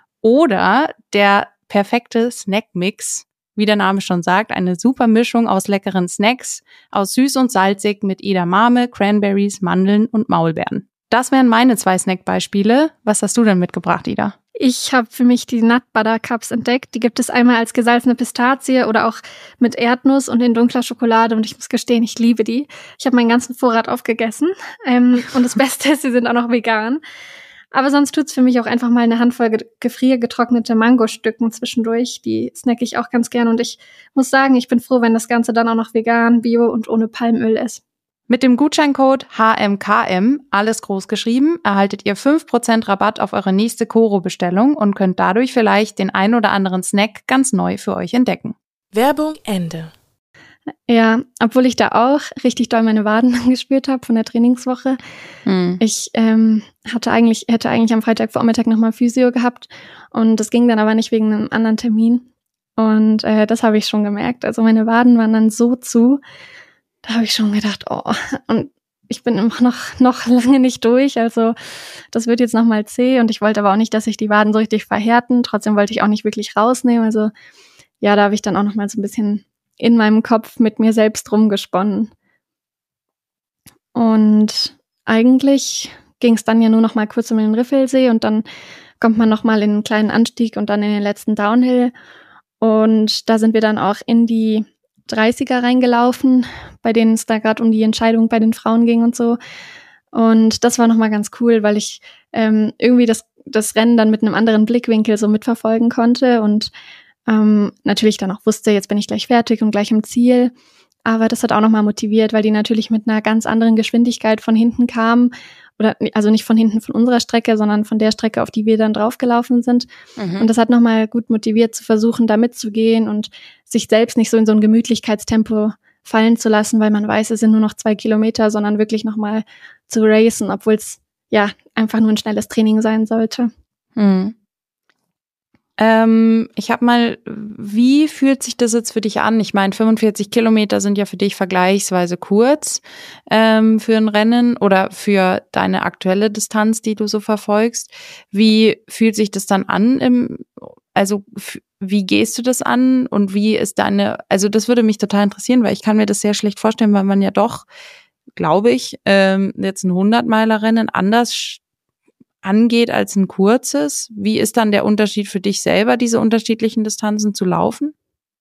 Oder der perfekte Snackmix, wie der Name schon sagt, eine super Mischung aus leckeren Snacks, aus süß und salzig mit Edamame, Cranberries, Mandeln und Maulbeeren. Das wären meine 2 Snackbeispiele. Was hast du denn mitgebracht, Ida? Ich habe für mich die Nut Butter Cups entdeckt. Die gibt es einmal als gesalzene Pistazie oder auch mit Erdnuss und in dunkler Schokolade. Und ich muss gestehen, ich liebe die. Ich habe meinen ganzen Vorrat aufgegessen. Und das Beste ist, sie sind auch noch vegan. Aber sonst tut's für mich auch einfach mal eine Handvoll gefriergetrocknete Mangostücken zwischendurch. Die snacke ich auch ganz gern. Und ich muss sagen, ich bin froh, wenn das Ganze dann auch noch vegan, bio und ohne Palmöl ist. Mit dem Gutscheincode HMKM, alles groß geschrieben, erhaltet ihr 5% Rabatt auf eure nächste Koro-Bestellung und könnt dadurch vielleicht den ein oder anderen Snack ganz neu für euch entdecken. Werbung Ende. Ja, obwohl ich da auch richtig doll meine Waden gespürt habe von der Trainingswoche. Ich hätte eigentlich am Freitagvormittag nochmal Physio gehabt und das ging dann aber nicht wegen einem anderen Termin. Und das habe ich schon gemerkt. Also meine Waden waren dann so zu, da habe ich schon gedacht, oh, und ich bin immer noch lange nicht durch. Also das wird jetzt nochmal zäh und ich wollte aber auch nicht, dass sich die Waden so richtig verhärten. Trotzdem wollte ich auch nicht wirklich rausnehmen. Also ja, da habe ich dann auch nochmal so ein bisschen in meinem Kopf mit mir selbst rumgesponnen. Und eigentlich ging es dann ja nur noch mal kurz um den Riffelsee und dann kommt man noch mal in einen kleinen Anstieg und dann in den letzten Downhill. Und da sind wir dann auch in die 30er reingelaufen, bei denen es da gerade um die Entscheidung bei den Frauen ging und so. Und das war noch mal ganz cool, weil ich irgendwie das Rennen dann mit einem anderen Blickwinkel so mitverfolgen konnte und natürlich dann auch wusste, jetzt bin ich gleich fertig und gleich im Ziel. Aber das hat auch nochmal motiviert, weil die natürlich mit einer ganz anderen Geschwindigkeit von hinten kamen. Oder also nicht von hinten von unserer Strecke, sondern von der Strecke, auf die wir dann draufgelaufen sind. Und das hat nochmal gut motiviert, zu versuchen, da mitzugehen und sich selbst nicht so in so ein Gemütlichkeitstempo fallen zu lassen, weil man weiß, es sind nur noch 2 Kilometer, sondern wirklich nochmal zu racen, obwohl es ja einfach nur ein schnelles Training sein sollte. Ich habe mal, wie fühlt sich das jetzt für dich an? Ich meine, 45 Kilometer sind ja für dich vergleichsweise kurz für ein Rennen oder für deine aktuelle Distanz, die du so verfolgst. Wie fühlt sich das dann an? Wie gehst du das an und wie ist also das würde mich total interessieren, weil ich kann mir das sehr schlecht vorstellen, weil man ja doch, glaube ich, jetzt ein 100-Meiler-Rennen anders angeht als ein kurzes. Wie ist dann der Unterschied für dich selber, diese unterschiedlichen Distanzen zu laufen?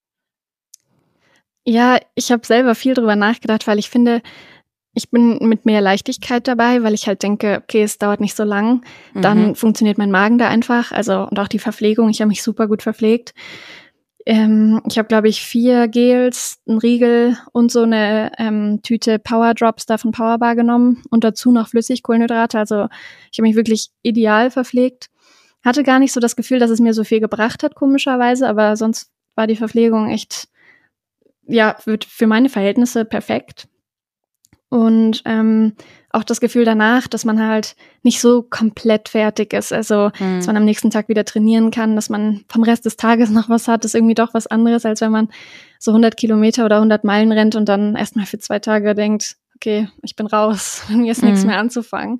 Ja, ich habe selber viel drüber nachgedacht, weil ich finde, ich bin mit mehr Leichtigkeit dabei, weil ich halt denke, okay, es dauert nicht so lang, dann funktioniert mein Magen da einfach, also und auch die Verpflegung, ich habe mich super gut verpflegt. Ich habe, glaube ich, 4 Gels, einen Riegel und so eine Tüte Power Drops da von Powerbar genommen und dazu noch Flüssigkohlenhydrate. Also ich habe mich wirklich ideal verpflegt. Hatte gar nicht so das Gefühl, dass es mir so viel gebracht hat, komischerweise, aber sonst war die Verpflegung echt, ja, für meine Verhältnisse perfekt. Und auch das Gefühl danach, dass man halt nicht so komplett fertig ist. Also, dass man am nächsten Tag wieder trainieren kann, dass man vom Rest des Tages noch was hat, ist irgendwie doch was anderes, als wenn man so 100 Kilometer oder 100 Meilen rennt und dann erstmal für 2 Tage denkt, okay, ich bin raus, mir ist nichts mehr anzufangen.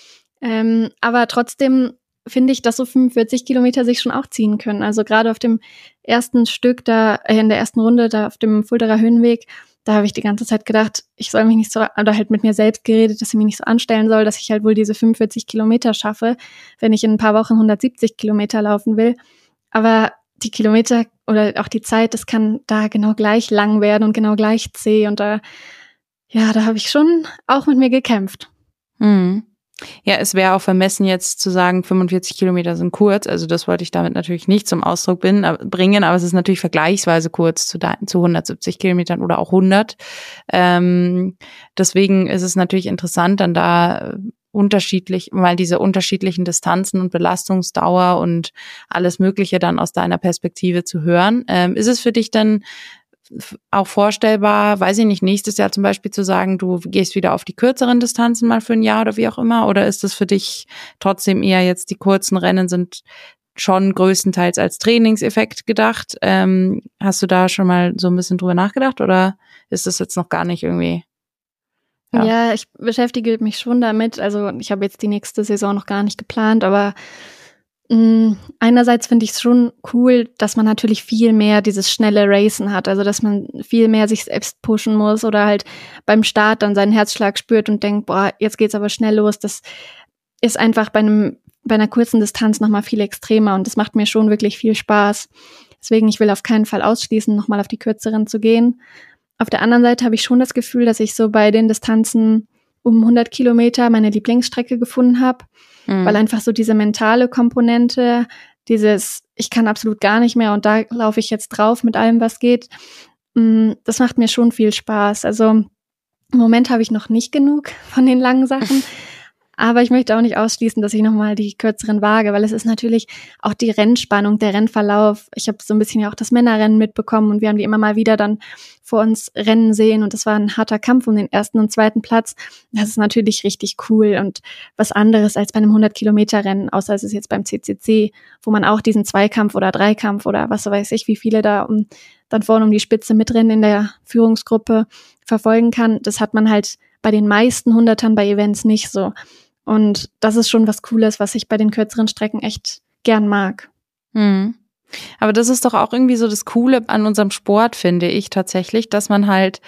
Aber trotzdem finde ich, dass so 45 Kilometer sich schon auch ziehen können. Also gerade auf dem ersten Stück da, in der ersten Runde da auf dem Fulderer Höhenweg, da habe ich die ganze Zeit gedacht, ich soll mich nicht so, oder halt mit mir selbst geredet, dass ich mich nicht so anstellen soll, dass ich halt wohl diese 45 Kilometer schaffe, wenn ich in ein paar Wochen 170 Kilometer laufen will. Aber die Kilometer oder auch die Zeit, das kann da genau gleich lang werden und genau gleich zäh. Und da habe ich schon auch mit mir gekämpft. Ja, es wäre auch vermessen jetzt zu sagen, 45 Kilometer sind kurz. Also das wollte ich damit natürlich nicht zum Ausdruck bringen, aber es ist natürlich vergleichsweise kurz zu 170 Kilometern oder auch 100. Deswegen ist es natürlich interessant, dann da mal diese unterschiedlichen Distanzen und Belastungsdauer und alles Mögliche dann aus deiner Perspektive zu hören. Ist es für dich dann auch vorstellbar, weiß ich nicht, nächstes Jahr zum Beispiel zu sagen, du gehst wieder auf die kürzeren Distanzen mal für ein Jahr oder wie auch immer? Oder ist das für dich trotzdem eher jetzt, die kurzen Rennen sind schon größtenteils als Trainingseffekt gedacht? Hast du da schon mal so ein bisschen drüber nachgedacht oder ist das jetzt noch gar nicht irgendwie? Ja, ich beschäftige mich schon damit. Also ich habe jetzt die nächste Saison noch gar nicht geplant, aber einerseits finde ich es schon cool, dass man natürlich viel mehr dieses schnelle Racen hat, also dass man viel mehr sich selbst pushen muss oder halt beim Start dann seinen Herzschlag spürt und denkt, boah, jetzt geht's aber schnell los. Das ist einfach bei einer kurzen Distanz nochmal viel extremer und das macht mir schon wirklich viel Spaß. Deswegen, ich will auf keinen Fall ausschließen, nochmal auf die kürzeren zu gehen. Auf der anderen Seite habe ich schon das Gefühl, dass ich so bei den Distanzen um 100 Kilometer meine Lieblingsstrecke gefunden habe, weil einfach so diese mentale Komponente, dieses ich kann absolut gar nicht mehr und da laufe ich jetzt drauf mit allem, was geht, das macht mir schon viel Spaß. Also Im Moment habe ich noch nicht genug von den langen Sachen. Aber ich möchte auch nicht ausschließen, dass ich nochmal die kürzeren wage, weil es ist natürlich auch die Rennspannung, der Rennverlauf. Ich habe so ein bisschen ja auch das Männerrennen mitbekommen und wir haben die immer mal wieder dann vor uns rennen sehen und das war ein harter Kampf um den ersten und zweiten Platz. Das ist natürlich richtig cool und was anderes als bei einem 100-Kilometer-Rennen, außer es ist jetzt beim CCC, wo man auch diesen Zweikampf oder Dreikampf oder was weiß ich, wie viele da dann vorne um die Spitze mitrennen in der Führungsgruppe verfolgen kann. Das hat man halt bei den meisten Hundertern bei Events nicht so. Und das ist schon was Cooles, was ich bei den kürzeren Strecken echt gern mag. Aber das ist doch auch irgendwie so das Coole an unserem Sport, finde ich tatsächlich, dass man halt,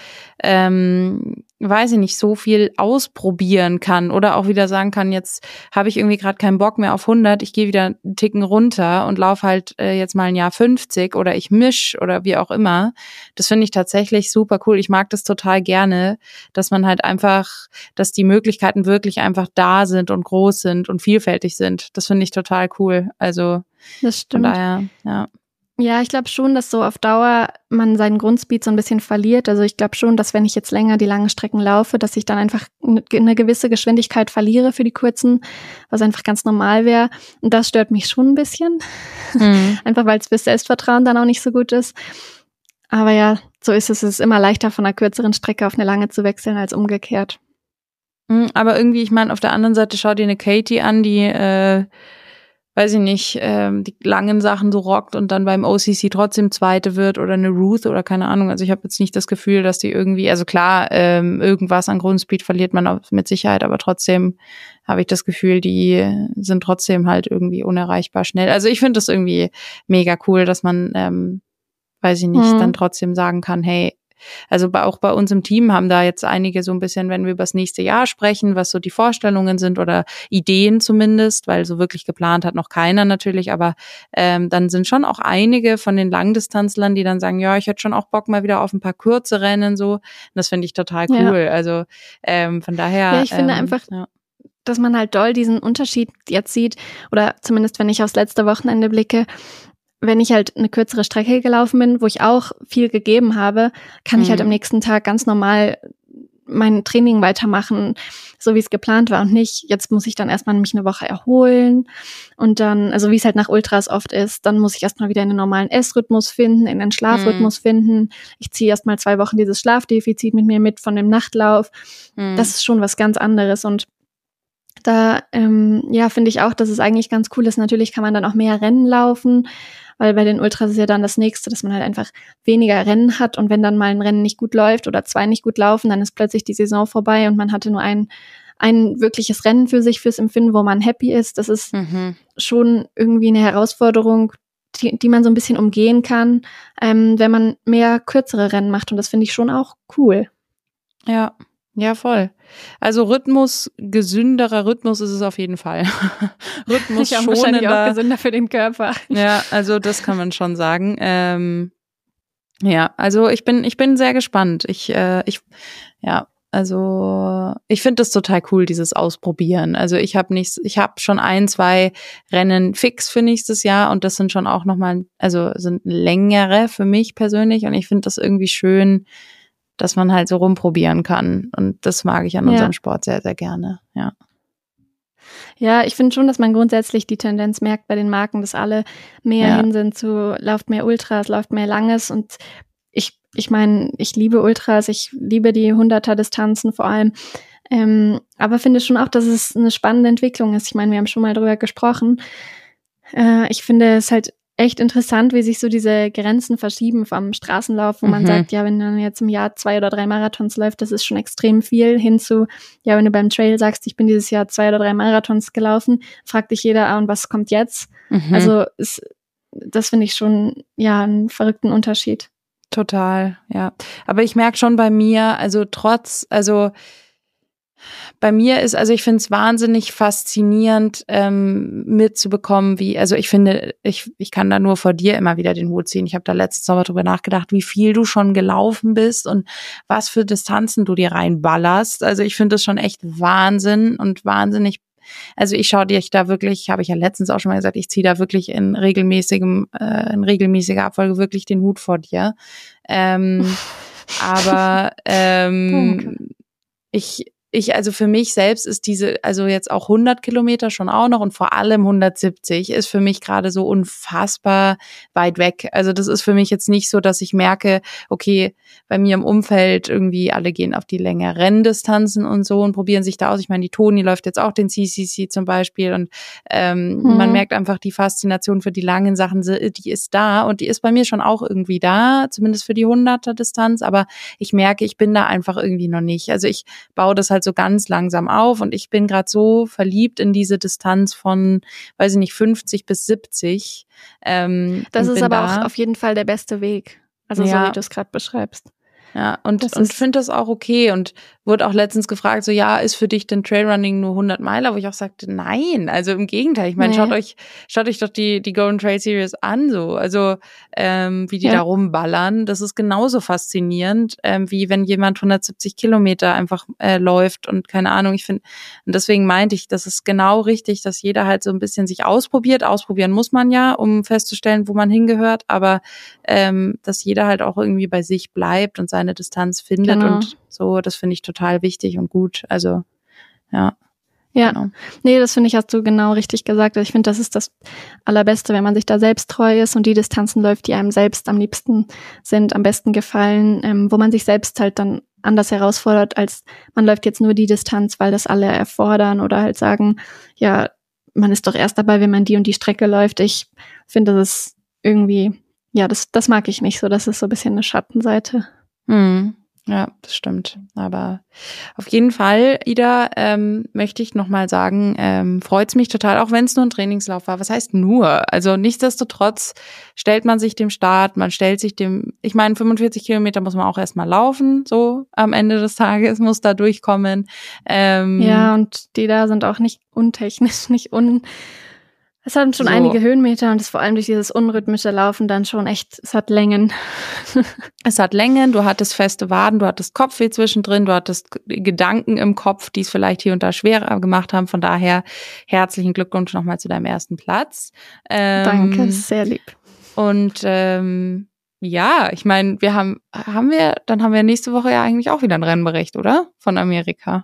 weiß ich nicht, so viel ausprobieren kann oder auch wieder sagen kann, jetzt habe ich irgendwie gerade keinen Bock mehr auf 100, ich gehe wieder einen Ticken runter und laufe halt jetzt mal ein Jahr 50 oder ich misch oder wie auch immer. Das finde ich tatsächlich super cool. Ich mag das total gerne, dass man halt einfach, dass die Möglichkeiten wirklich einfach da sind und groß sind und vielfältig sind. Das finde ich total cool. Also das stimmt. Von daher, ja. Ja, ich glaube schon, dass so auf Dauer man seinen Grundspeed so ein bisschen verliert. Also ich glaube schon, dass wenn ich jetzt länger die langen Strecken laufe, dass ich dann einfach eine gewisse Geschwindigkeit verliere für die kurzen, was einfach ganz normal wäre. Und das stört mich schon ein bisschen. Einfach weil es fürs Selbstvertrauen dann auch nicht so gut ist. Aber ja, so ist es. Es ist immer leichter, von einer kürzeren Strecke auf eine lange zu wechseln, als umgekehrt. Aber irgendwie, ich meine, auf der anderen Seite schau dir eine Katie an, die weiß ich nicht, die langen Sachen so rockt und dann beim OCC trotzdem Zweite wird oder eine Ruth oder keine Ahnung. Also ich habe jetzt nicht das Gefühl, dass die irgendwie, also klar, irgendwas an Grundspeed verliert man auch mit Sicherheit, aber trotzdem habe ich das Gefühl, die sind trotzdem halt irgendwie unerreichbar schnell. Also ich finde das irgendwie mega cool, dass man, weiß ich nicht, dann trotzdem sagen kann, hey, also auch bei uns im Team haben da jetzt einige so ein bisschen, wenn wir über das nächste Jahr sprechen, was so die Vorstellungen sind oder Ideen zumindest, weil so wirklich geplant hat noch keiner natürlich, aber dann sind schon auch einige von den Langdistanzlern, die dann sagen, ja, ich hätte schon auch Bock mal wieder auf ein paar kurze Rennen so. Und das finde ich total cool. Ja. Also von daher. Ja, ich finde einfach, dass man halt doll diesen Unterschied jetzt sieht oder zumindest, wenn ich aufs letzte Wochenende blicke, wenn ich halt eine kürzere Strecke gelaufen bin, wo ich auch viel gegeben habe, kann ich halt am nächsten Tag ganz normal mein Training weitermachen, so wie es geplant war und nicht, jetzt muss ich dann erstmal mich eine Woche erholen und dann, also wie es halt nach Ultras oft ist, dann muss ich erstmal wieder in den normalen Essrhythmus finden, in den Schlafrhythmus finden. Ich ziehe erstmal 2 Wochen dieses Schlafdefizit mit mir mit von dem Nachtlauf. Das ist schon was ganz anderes und da, finde ich auch, dass es eigentlich ganz cool ist. Natürlich kann man dann auch mehr Rennen laufen, weil bei den Ultras ist ja dann das Nächste, dass man halt einfach weniger Rennen hat und wenn dann mal ein Rennen nicht gut läuft oder 2 nicht gut laufen, dann ist plötzlich die Saison vorbei und man hatte nur ein wirkliches Rennen für sich, fürs Empfinden, wo man happy ist. Das ist schon irgendwie eine Herausforderung, die man so ein bisschen umgehen kann, wenn man mehr kürzere Rennen macht und das finde ich schon auch cool. Ja, voll. Also Rhythmus, gesünderer Rhythmus ist es auf jeden Fall. Rhythmus ja, wahrscheinlich auch gesünder für den Körper. Ja, also das kann man schon sagen. Ja, also ich bin sehr gespannt. Ich finde das total cool, dieses Ausprobieren. Also ich habe schon 1, 2 Rennen fix für nächstes Jahr und das sind schon auch nochmal, also sind längere für mich persönlich und ich finde das irgendwie schön, dass man halt so rumprobieren kann. Und das mag ich an unserem Sport sehr, sehr gerne, ja. Ja, ich finde schon, dass man grundsätzlich die Tendenz merkt bei den Marken, dass alle mehr hin sind zu, lauft mehr Ultras, läuft mehr Langes und ich meine, ich liebe Ultras, ich liebe die 100er-Distanzen vor allem, aber finde schon auch, dass es eine spannende Entwicklung ist. Ich meine, wir haben schon mal drüber gesprochen. Ich finde es halt echt interessant, wie sich so diese Grenzen verschieben vom Straßenlauf, wo man sagt, ja, wenn man jetzt im Jahr 2 oder 3 Marathons läuft, das ist schon extrem viel, hinzu, ja, wenn du beim Trail sagst, ich bin dieses Jahr 2 oder 3 Marathons gelaufen, fragt dich jeder, und was kommt jetzt? Also das finde ich schon, ja, einen verrückten Unterschied. Total, ja. Aber ich merke schon bei mir, bei mir ist, also ich finde es wahnsinnig faszinierend mitzubekommen, ich finde, ich kann da nur vor dir immer wieder den Hut ziehen. Ich habe da letzten Sommer drüber nachgedacht, wie viel du schon gelaufen bist und was für Distanzen du dir reinballerst. Also ich finde das schon echt Wahnsinn und wahnsinnig. Also ich schaue dir da wirklich, habe ich ja letztens auch schon mal gesagt, ich ziehe da wirklich in regelmäßiger Abfolge wirklich den Hut vor dir. Aber also für mich selbst ist also jetzt auch 100 Kilometer schon auch noch und vor allem 170 ist für mich gerade so unfassbar weit weg. Also das ist für mich jetzt nicht so, dass ich merke, okay, bei mir im Umfeld irgendwie alle gehen auf die längeren Distanzen und so und probieren sich da aus. Ich meine, die Toni läuft jetzt auch den CCC zum Beispiel und man merkt einfach die Faszination für die langen Sachen, die ist da und die ist bei mir schon auch irgendwie da, zumindest für die 100er Distanz, aber ich merke, ich bin da einfach irgendwie noch nicht. Also ich baue das halt so ganz langsam auf und ich bin gerade so verliebt in diese Distanz von, weiß ich nicht, 50 bis 70. Das ist aber auch auf jeden Fall der beste Weg. Also so wie du es gerade beschreibst. Ja, und finde das auch okay und wurde auch letztens gefragt, so ja, ist für dich denn Trailrunning nur 100 Meiler? Wo ich auch sagte, nein, also im Gegenteil. Ich meine, schaut euch doch die Golden Trail Series an, so, also wie die da rumballern. Das ist genauso faszinierend, wie wenn jemand 170 Kilometer einfach läuft und keine Ahnung. Ich finde, und deswegen meinte ich, das ist genau richtig, dass jeder halt so ein bisschen sich ausprobiert. Ausprobieren muss man ja, um festzustellen, wo man hingehört, aber dass jeder halt auch irgendwie bei sich bleibt und seine Distanz findet und so, das finde ich total wichtig und gut. Also, ja. Ja, genau. Nee, das finde ich, hast du genau richtig gesagt. Also ich finde, das ist das Allerbeste, wenn man sich da selbst treu ist und die Distanzen läuft, die einem selbst am liebsten sind, am besten gefallen, wo man sich selbst halt dann anders herausfordert, als man läuft jetzt nur die Distanz, weil das alle erfordern oder halt sagen, ja, man ist doch erst dabei, wenn man die und die Strecke läuft. Ich finde, das ist irgendwie, ja, das mag ich nicht so. Das ist so ein bisschen eine Schattenseite. Ja, das stimmt. Aber auf jeden Fall, Ida, möchte ich nochmal sagen, freut's mich total, auch wenn es nur ein Trainingslauf war. Was heißt nur? Also nichtsdestotrotz stellt man sich dem Start, ich meine, 45 Kilometer muss man auch erstmal laufen, so am Ende des Tages, muss da durchkommen. Ja, und die da sind auch nicht untechnisch, es hat schon einige Höhenmeter und es vor allem durch dieses unrhythmische Laufen dann schon echt, es hat Längen. Es hat Längen, du hattest feste Waden, du hattest Kopfweh zwischendrin, du hattest Gedanken im Kopf, die es vielleicht hier und da schwerer gemacht haben. Von daher herzlichen Glückwunsch nochmal zu deinem ersten Platz. Danke, sehr lieb. Und ja, ich meine, dann haben wir nächste Woche ja eigentlich auch wieder ein Rennbericht, oder? Von Amerika.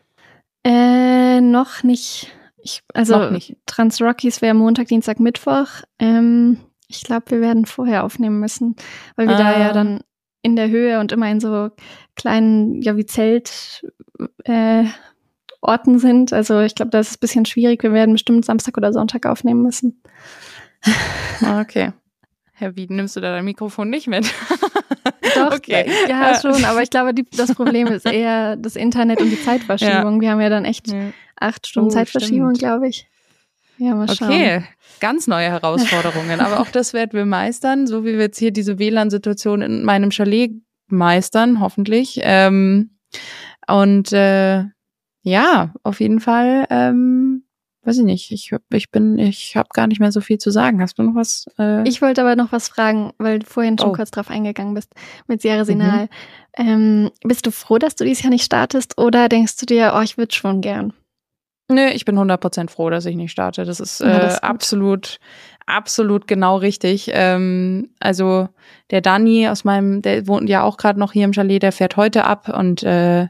Noch nicht. Trans-Rockies wäre Montag, Dienstag, Mittwoch. Ich glaube, wir werden vorher aufnehmen müssen, weil wir da ja dann in der Höhe und immer in so kleinen, ja wie Orten sind. Also ich glaube, das ist ein bisschen schwierig. Wir werden bestimmt Samstag oder Sonntag aufnehmen müssen. Okay. Herr Wieden, nimmst du da dein Mikrofon nicht mit? Doch, okay. Ja, schon, aber ich glaube, das Problem ist eher das Internet und die Zeitverschiebung. Ja. Wir haben ja dann echt 8 Stunden Zeitverschiebung, glaube ich. Ja, mal schauen. Okay, ganz neue Herausforderungen, aber auch das werden wir meistern, so wie wir jetzt hier diese WLAN-Situation in meinem Chalet meistern, hoffentlich. Ja, auf jeden Fall, weiß ich nicht, ich habe gar nicht mehr so viel zu sagen. Hast du noch was? Ich wollte aber noch was fragen, weil du vorhin schon kurz drauf eingegangen bist mit Sierra Sinal. Bist du froh, dass du dieses Jahr nicht startest oder denkst du dir, ich würde schon gern? Nö, ich bin 100% froh, dass ich nicht starte. Das ist, das ist absolut genau richtig. Also der Dani der wohnt ja auch gerade noch hier im Chalet, der fährt heute ab und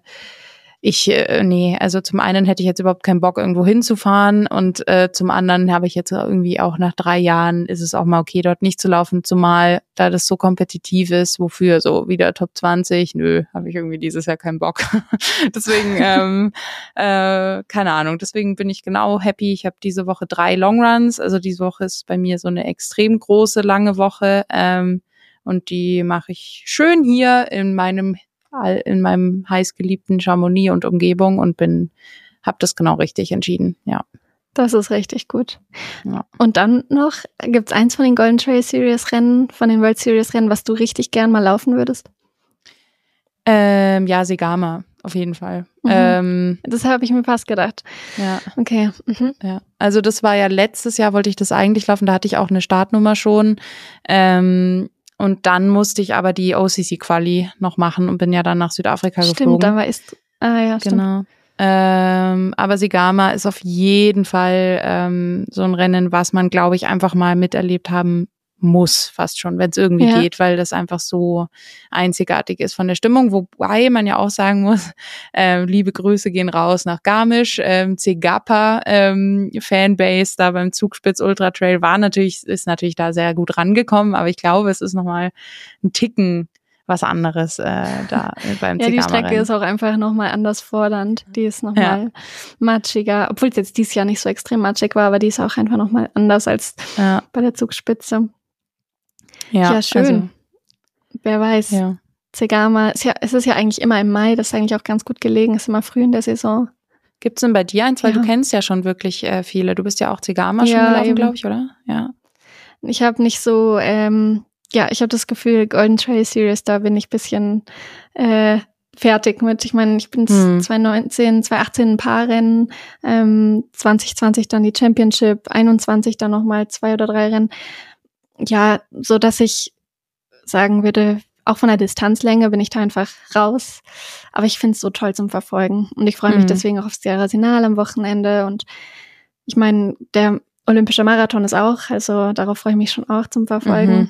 also zum einen hätte ich jetzt überhaupt keinen Bock, irgendwo hinzufahren und zum anderen habe ich jetzt irgendwie auch nach 3 Jahren ist es auch mal okay, dort nicht zu laufen, zumal da das so kompetitiv ist, wofür so wieder Top 20, habe ich irgendwie dieses Jahr keinen Bock. Deswegen, keine Ahnung, deswegen bin ich genau happy. Ich habe diese Woche 3 Longruns, also diese Woche ist bei mir so eine extrem große, lange Woche und die mache ich schön hier in meinem heißgeliebten Chamonix und Umgebung und habe das genau richtig entschieden, ja. Das ist richtig gut. Ja. Und dann noch, gibt's eins von den Golden Trail Series Rennen, von den World Series Rennen, was du richtig gern mal laufen würdest? Ja, Segama, auf jeden Fall. Das habe ich mir fast gedacht. Ja. Okay. Ja. Also das war ja letztes Jahr, wollte ich das eigentlich laufen, da hatte ich auch eine Startnummer schon. Und dann musste ich aber die OCC-Quali noch machen und bin ja dann nach Südafrika geflogen. Stimmt, ja, stimmt. Genau. Aber Segama ist auf jeden Fall so ein Rennen, was man, glaube ich, einfach mal miterlebt haben muss, fast schon, wenn es irgendwie geht, weil das einfach so einzigartig ist von der Stimmung. Wobei man ja auch sagen muss, liebe Grüße gehen raus nach Garmisch, Zegapa Fanbase da beim Zugspitz Ultra Trail ist natürlich da sehr gut rangekommen, aber ich glaube, es ist nochmal ein Ticken was anderes da beim Zegama. Ja, die Strecke ist auch einfach nochmal anders fordernd. Die ist nochmal matschiger, obwohl es jetzt dieses Jahr nicht so extrem matschig war, aber die ist auch einfach nochmal anders als bei der Zugspitze. Ja, schön. Also, wer weiß. Ja. Zegama, es ist ja eigentlich immer im Mai, das ist eigentlich auch ganz gut gelegen, ist immer früh in der Saison. Gibt's denn bei dir eins? Weil du kennst ja schon wirklich viele. Du bist ja auch Zegama schon gelaufen, glaube ich, oder? Ja. Ich habe nicht so, ich habe das Gefühl, Golden Trail Series, da bin ich ein bisschen fertig mit. Ich meine, ich bin 2019, 2018 ein paar Rennen, 2020 dann die Championship, 21 dann nochmal 2 oder 3 Rennen. Ja, so dass ich sagen würde, auch von der Distanzlänge bin ich da einfach raus. Aber ich finde es so toll zum Verfolgen. Und ich freue mich deswegen auch aufs Sierra Sinal am Wochenende. Und ich meine, der Olympische Marathon ist auch, also darauf freue ich mich schon auch zum Verfolgen.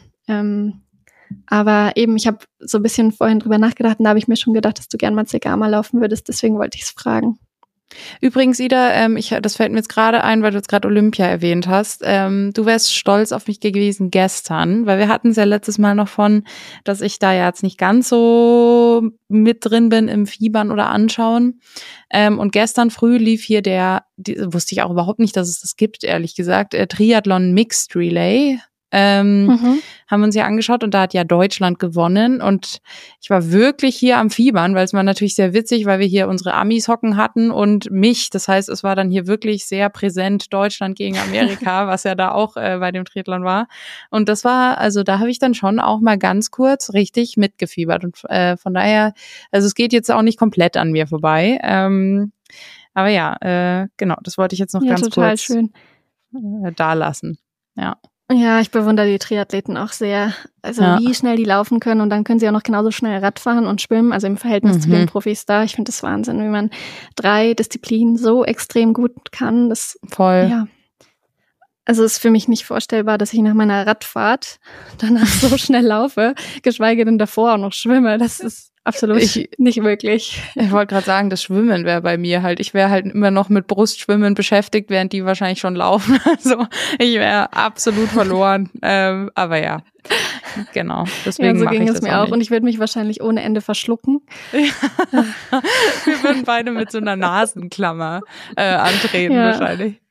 Aber eben, ich habe so ein bisschen vorhin drüber nachgedacht und da habe ich mir schon gedacht, dass du gern mal Zegama laufen würdest. Deswegen wollte ich es fragen. Übrigens, Ida, das fällt mir jetzt gerade ein, weil du jetzt gerade Olympia erwähnt hast. Du wärst stolz auf mich gewesen gestern, weil wir hatten es ja letztes Mal noch von, dass ich da ja jetzt nicht ganz so mit drin bin im Fiebern oder Anschauen. Und gestern früh lief hier wusste ich auch überhaupt nicht, dass es das gibt, ehrlich gesagt, Triathlon Mixed Relay. Haben wir uns ja angeschaut und da hat ja Deutschland gewonnen und ich war wirklich hier am Fiebern, weil es war natürlich sehr witzig, weil wir hier unsere Amis hocken hatten und mich, das heißt, es war dann hier wirklich sehr präsent Deutschland gegen Amerika, was ja da auch bei dem Triathlon war und das war, also da habe ich dann schon auch mal ganz kurz richtig mitgefiebert und von daher, also es geht jetzt auch nicht komplett an mir vorbei, aber ja, genau, das wollte ich jetzt noch ganz kurz schön da lassen, ja. Ja, ich bewundere die Triathleten auch sehr. Also wie schnell die laufen können und dann können sie auch noch genauso schnell Radfahren und schwimmen, also im Verhältnis zu den Profis da. Ich finde das Wahnsinn, wie man 3 Disziplinen so extrem gut kann. Das voll. Ja. Also es ist für mich nicht vorstellbar, dass ich nach meiner Radfahrt danach so schnell laufe, geschweige denn davor auch noch schwimme. Das ist absolut nicht möglich. Ich wollte gerade sagen, das Schwimmen wäre bei mir halt. Ich wäre halt immer noch mit Brustschwimmen beschäftigt, während die wahrscheinlich schon laufen. Also ich wäre absolut verloren. Aber ja, genau. Deswegen so mache ging ich es das mir auch. nicht. Und ich würde mich wahrscheinlich ohne Ende verschlucken. Ja. Wir würden beide mit so einer Nasenklammer antreten wahrscheinlich.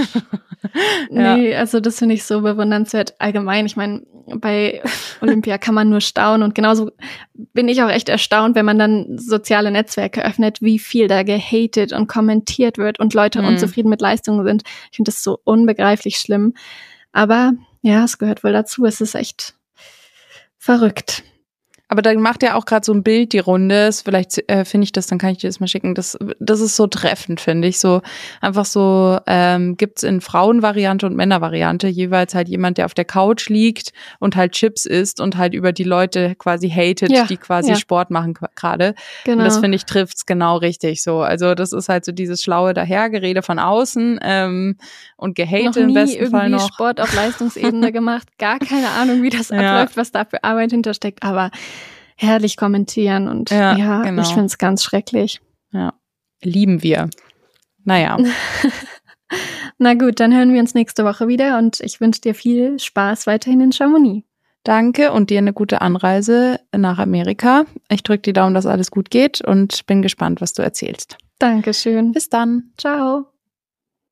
Nee, also das finde ich so bewundernswert allgemein. Ich meine, bei Olympia kann man nur staunen und genauso bin ich auch echt erstaunt, wenn man dann soziale Netzwerke öffnet, wie viel da gehatet und kommentiert wird und Leute unzufrieden mit Leistungen sind. Ich finde das so unbegreiflich schlimm. Aber ja, es gehört wohl dazu. Es ist echt verrückt. Aber dann macht ja auch gerade so ein Bild die Runde. Vielleicht finde ich das, dann kann ich dir das mal schicken. Das ist so treffend, finde ich. So einfach so gibt's in Frauenvariante und Männervariante jeweils halt jemand, der auf der Couch liegt und halt Chips isst und halt über die Leute quasi hatet, die quasi Sport machen gerade. Genau. Und das finde ich trifft's genau richtig so. Also das ist halt so dieses schlaue Dahergerede von außen und Gehate im besten Fall noch. Noch nie irgendwie Sport auf Leistungsebene gemacht. Gar keine Ahnung, wie das abläuft, was da für Arbeit hintersteckt. Aber herrlich kommentieren und genau. Ich finde es ganz schrecklich. Ja, lieben wir. Naja. Na gut, dann hören wir uns nächste Woche wieder und ich wünsche dir viel Spaß weiterhin in Chamonix. Danke und dir eine gute Anreise nach Amerika. Ich drücke die Daumen, dass alles gut geht und bin gespannt, was du erzählst. Dankeschön. Bis dann. Ciao.